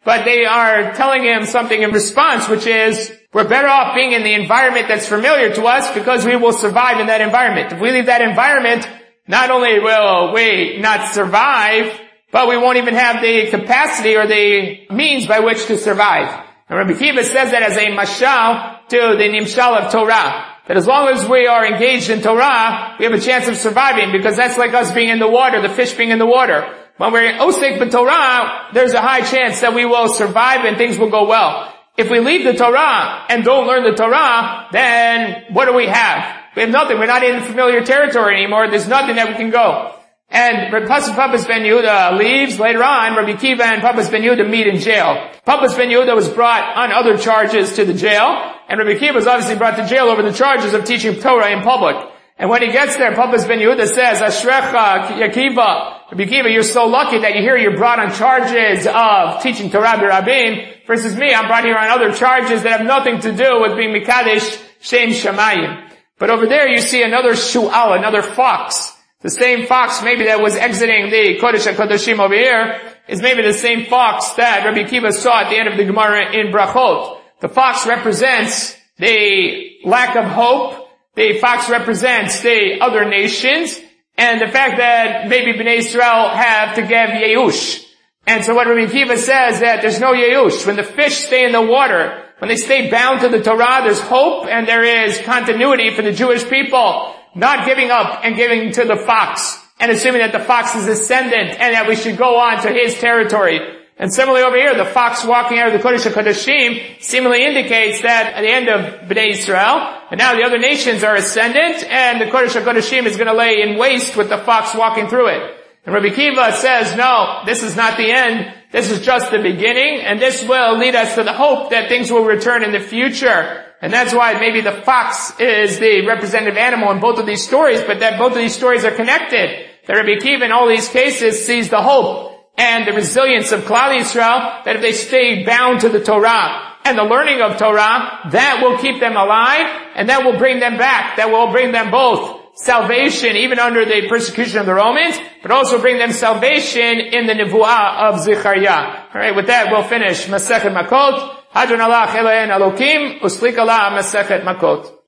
but they are telling him something in response, which is, we're better off being in the environment that's familiar to us because we will survive in that environment. If we leave that environment, not only will we not survive, but we won't even have the capacity or the means by which to survive. And Rabbi Akiva says that as a mashal to the nimshal of Torah. That as long as we are engaged in Torah, we have a chance of surviving, because that's like us being in the water, the fish being in the water. When we're osek b'Torah, there's a high chance that we will survive and things will go well. If we leave the Torah and don't learn the Torah, then what do we have? We have nothing. We're not in familiar territory anymore. There's nothing that we can go. And Papas Ben Yehuda leaves. Later on, Rabbi Akiva and Papas Ben Yehuda meet in jail. Papas Ben Yehuda was brought on other charges to the jail, and Rabbi Akiva was obviously brought to jail over the charges of teaching Torah in public. And when he gets there, Papas Ben Yehuda says, Ashrecha Akiva, Rabbi Akiva, you're so lucky that you're brought on charges of teaching Torah b'Rabim, versus me, I'm brought here on other charges that have nothing to do with being Mikadesh Shem Shamayim. But over there you see another shu'al, another fox. The same fox maybe that was exiting the Kodesh HaKodashim over here is maybe the same fox that Rabbi Akiva saw at the end of the Gemara in Brachot. The fox represents the lack of hope. The fox represents the other nations. And the fact that maybe Bnei Israel have to give Yeush. And so what Rabbi Akiva says that there's no Yeush. When the fish stay in the water, when they stay bound to the Torah, there's hope and there is continuity for the Jewish people. Not giving up and giving to the fox and assuming that the fox is ascendant and that we should go on to his territory. And similarly over here, the fox walking out of the Kodesh HaKodashim seemingly indicates that at the end of Bnei Israel, and now the other nations are ascendant, and the Kodesh HaKodashim is going to lay in waste with the fox walking through it. And Rabbi Akiva says, no, this is not the end. This is just the beginning, and this will lead us to the hope that things will return in the future. And that's why maybe the fox is the representative animal in both of these stories, but that both of these stories are connected. That Rabbi Akiva in all these cases sees the hope and the resilience of Klal Yisrael, that if they stay bound to the Torah and the learning of Torah, that will keep them alive, and that will bring them back. That will bring them both salvation, even under the persecution of the Romans, but also bring them salvation in the Nevuah of Zechariah. Alright, with that we'll finish Masechet Makot. Hadron Allah Elohen Elokim Uslik Allah Masechet Makot.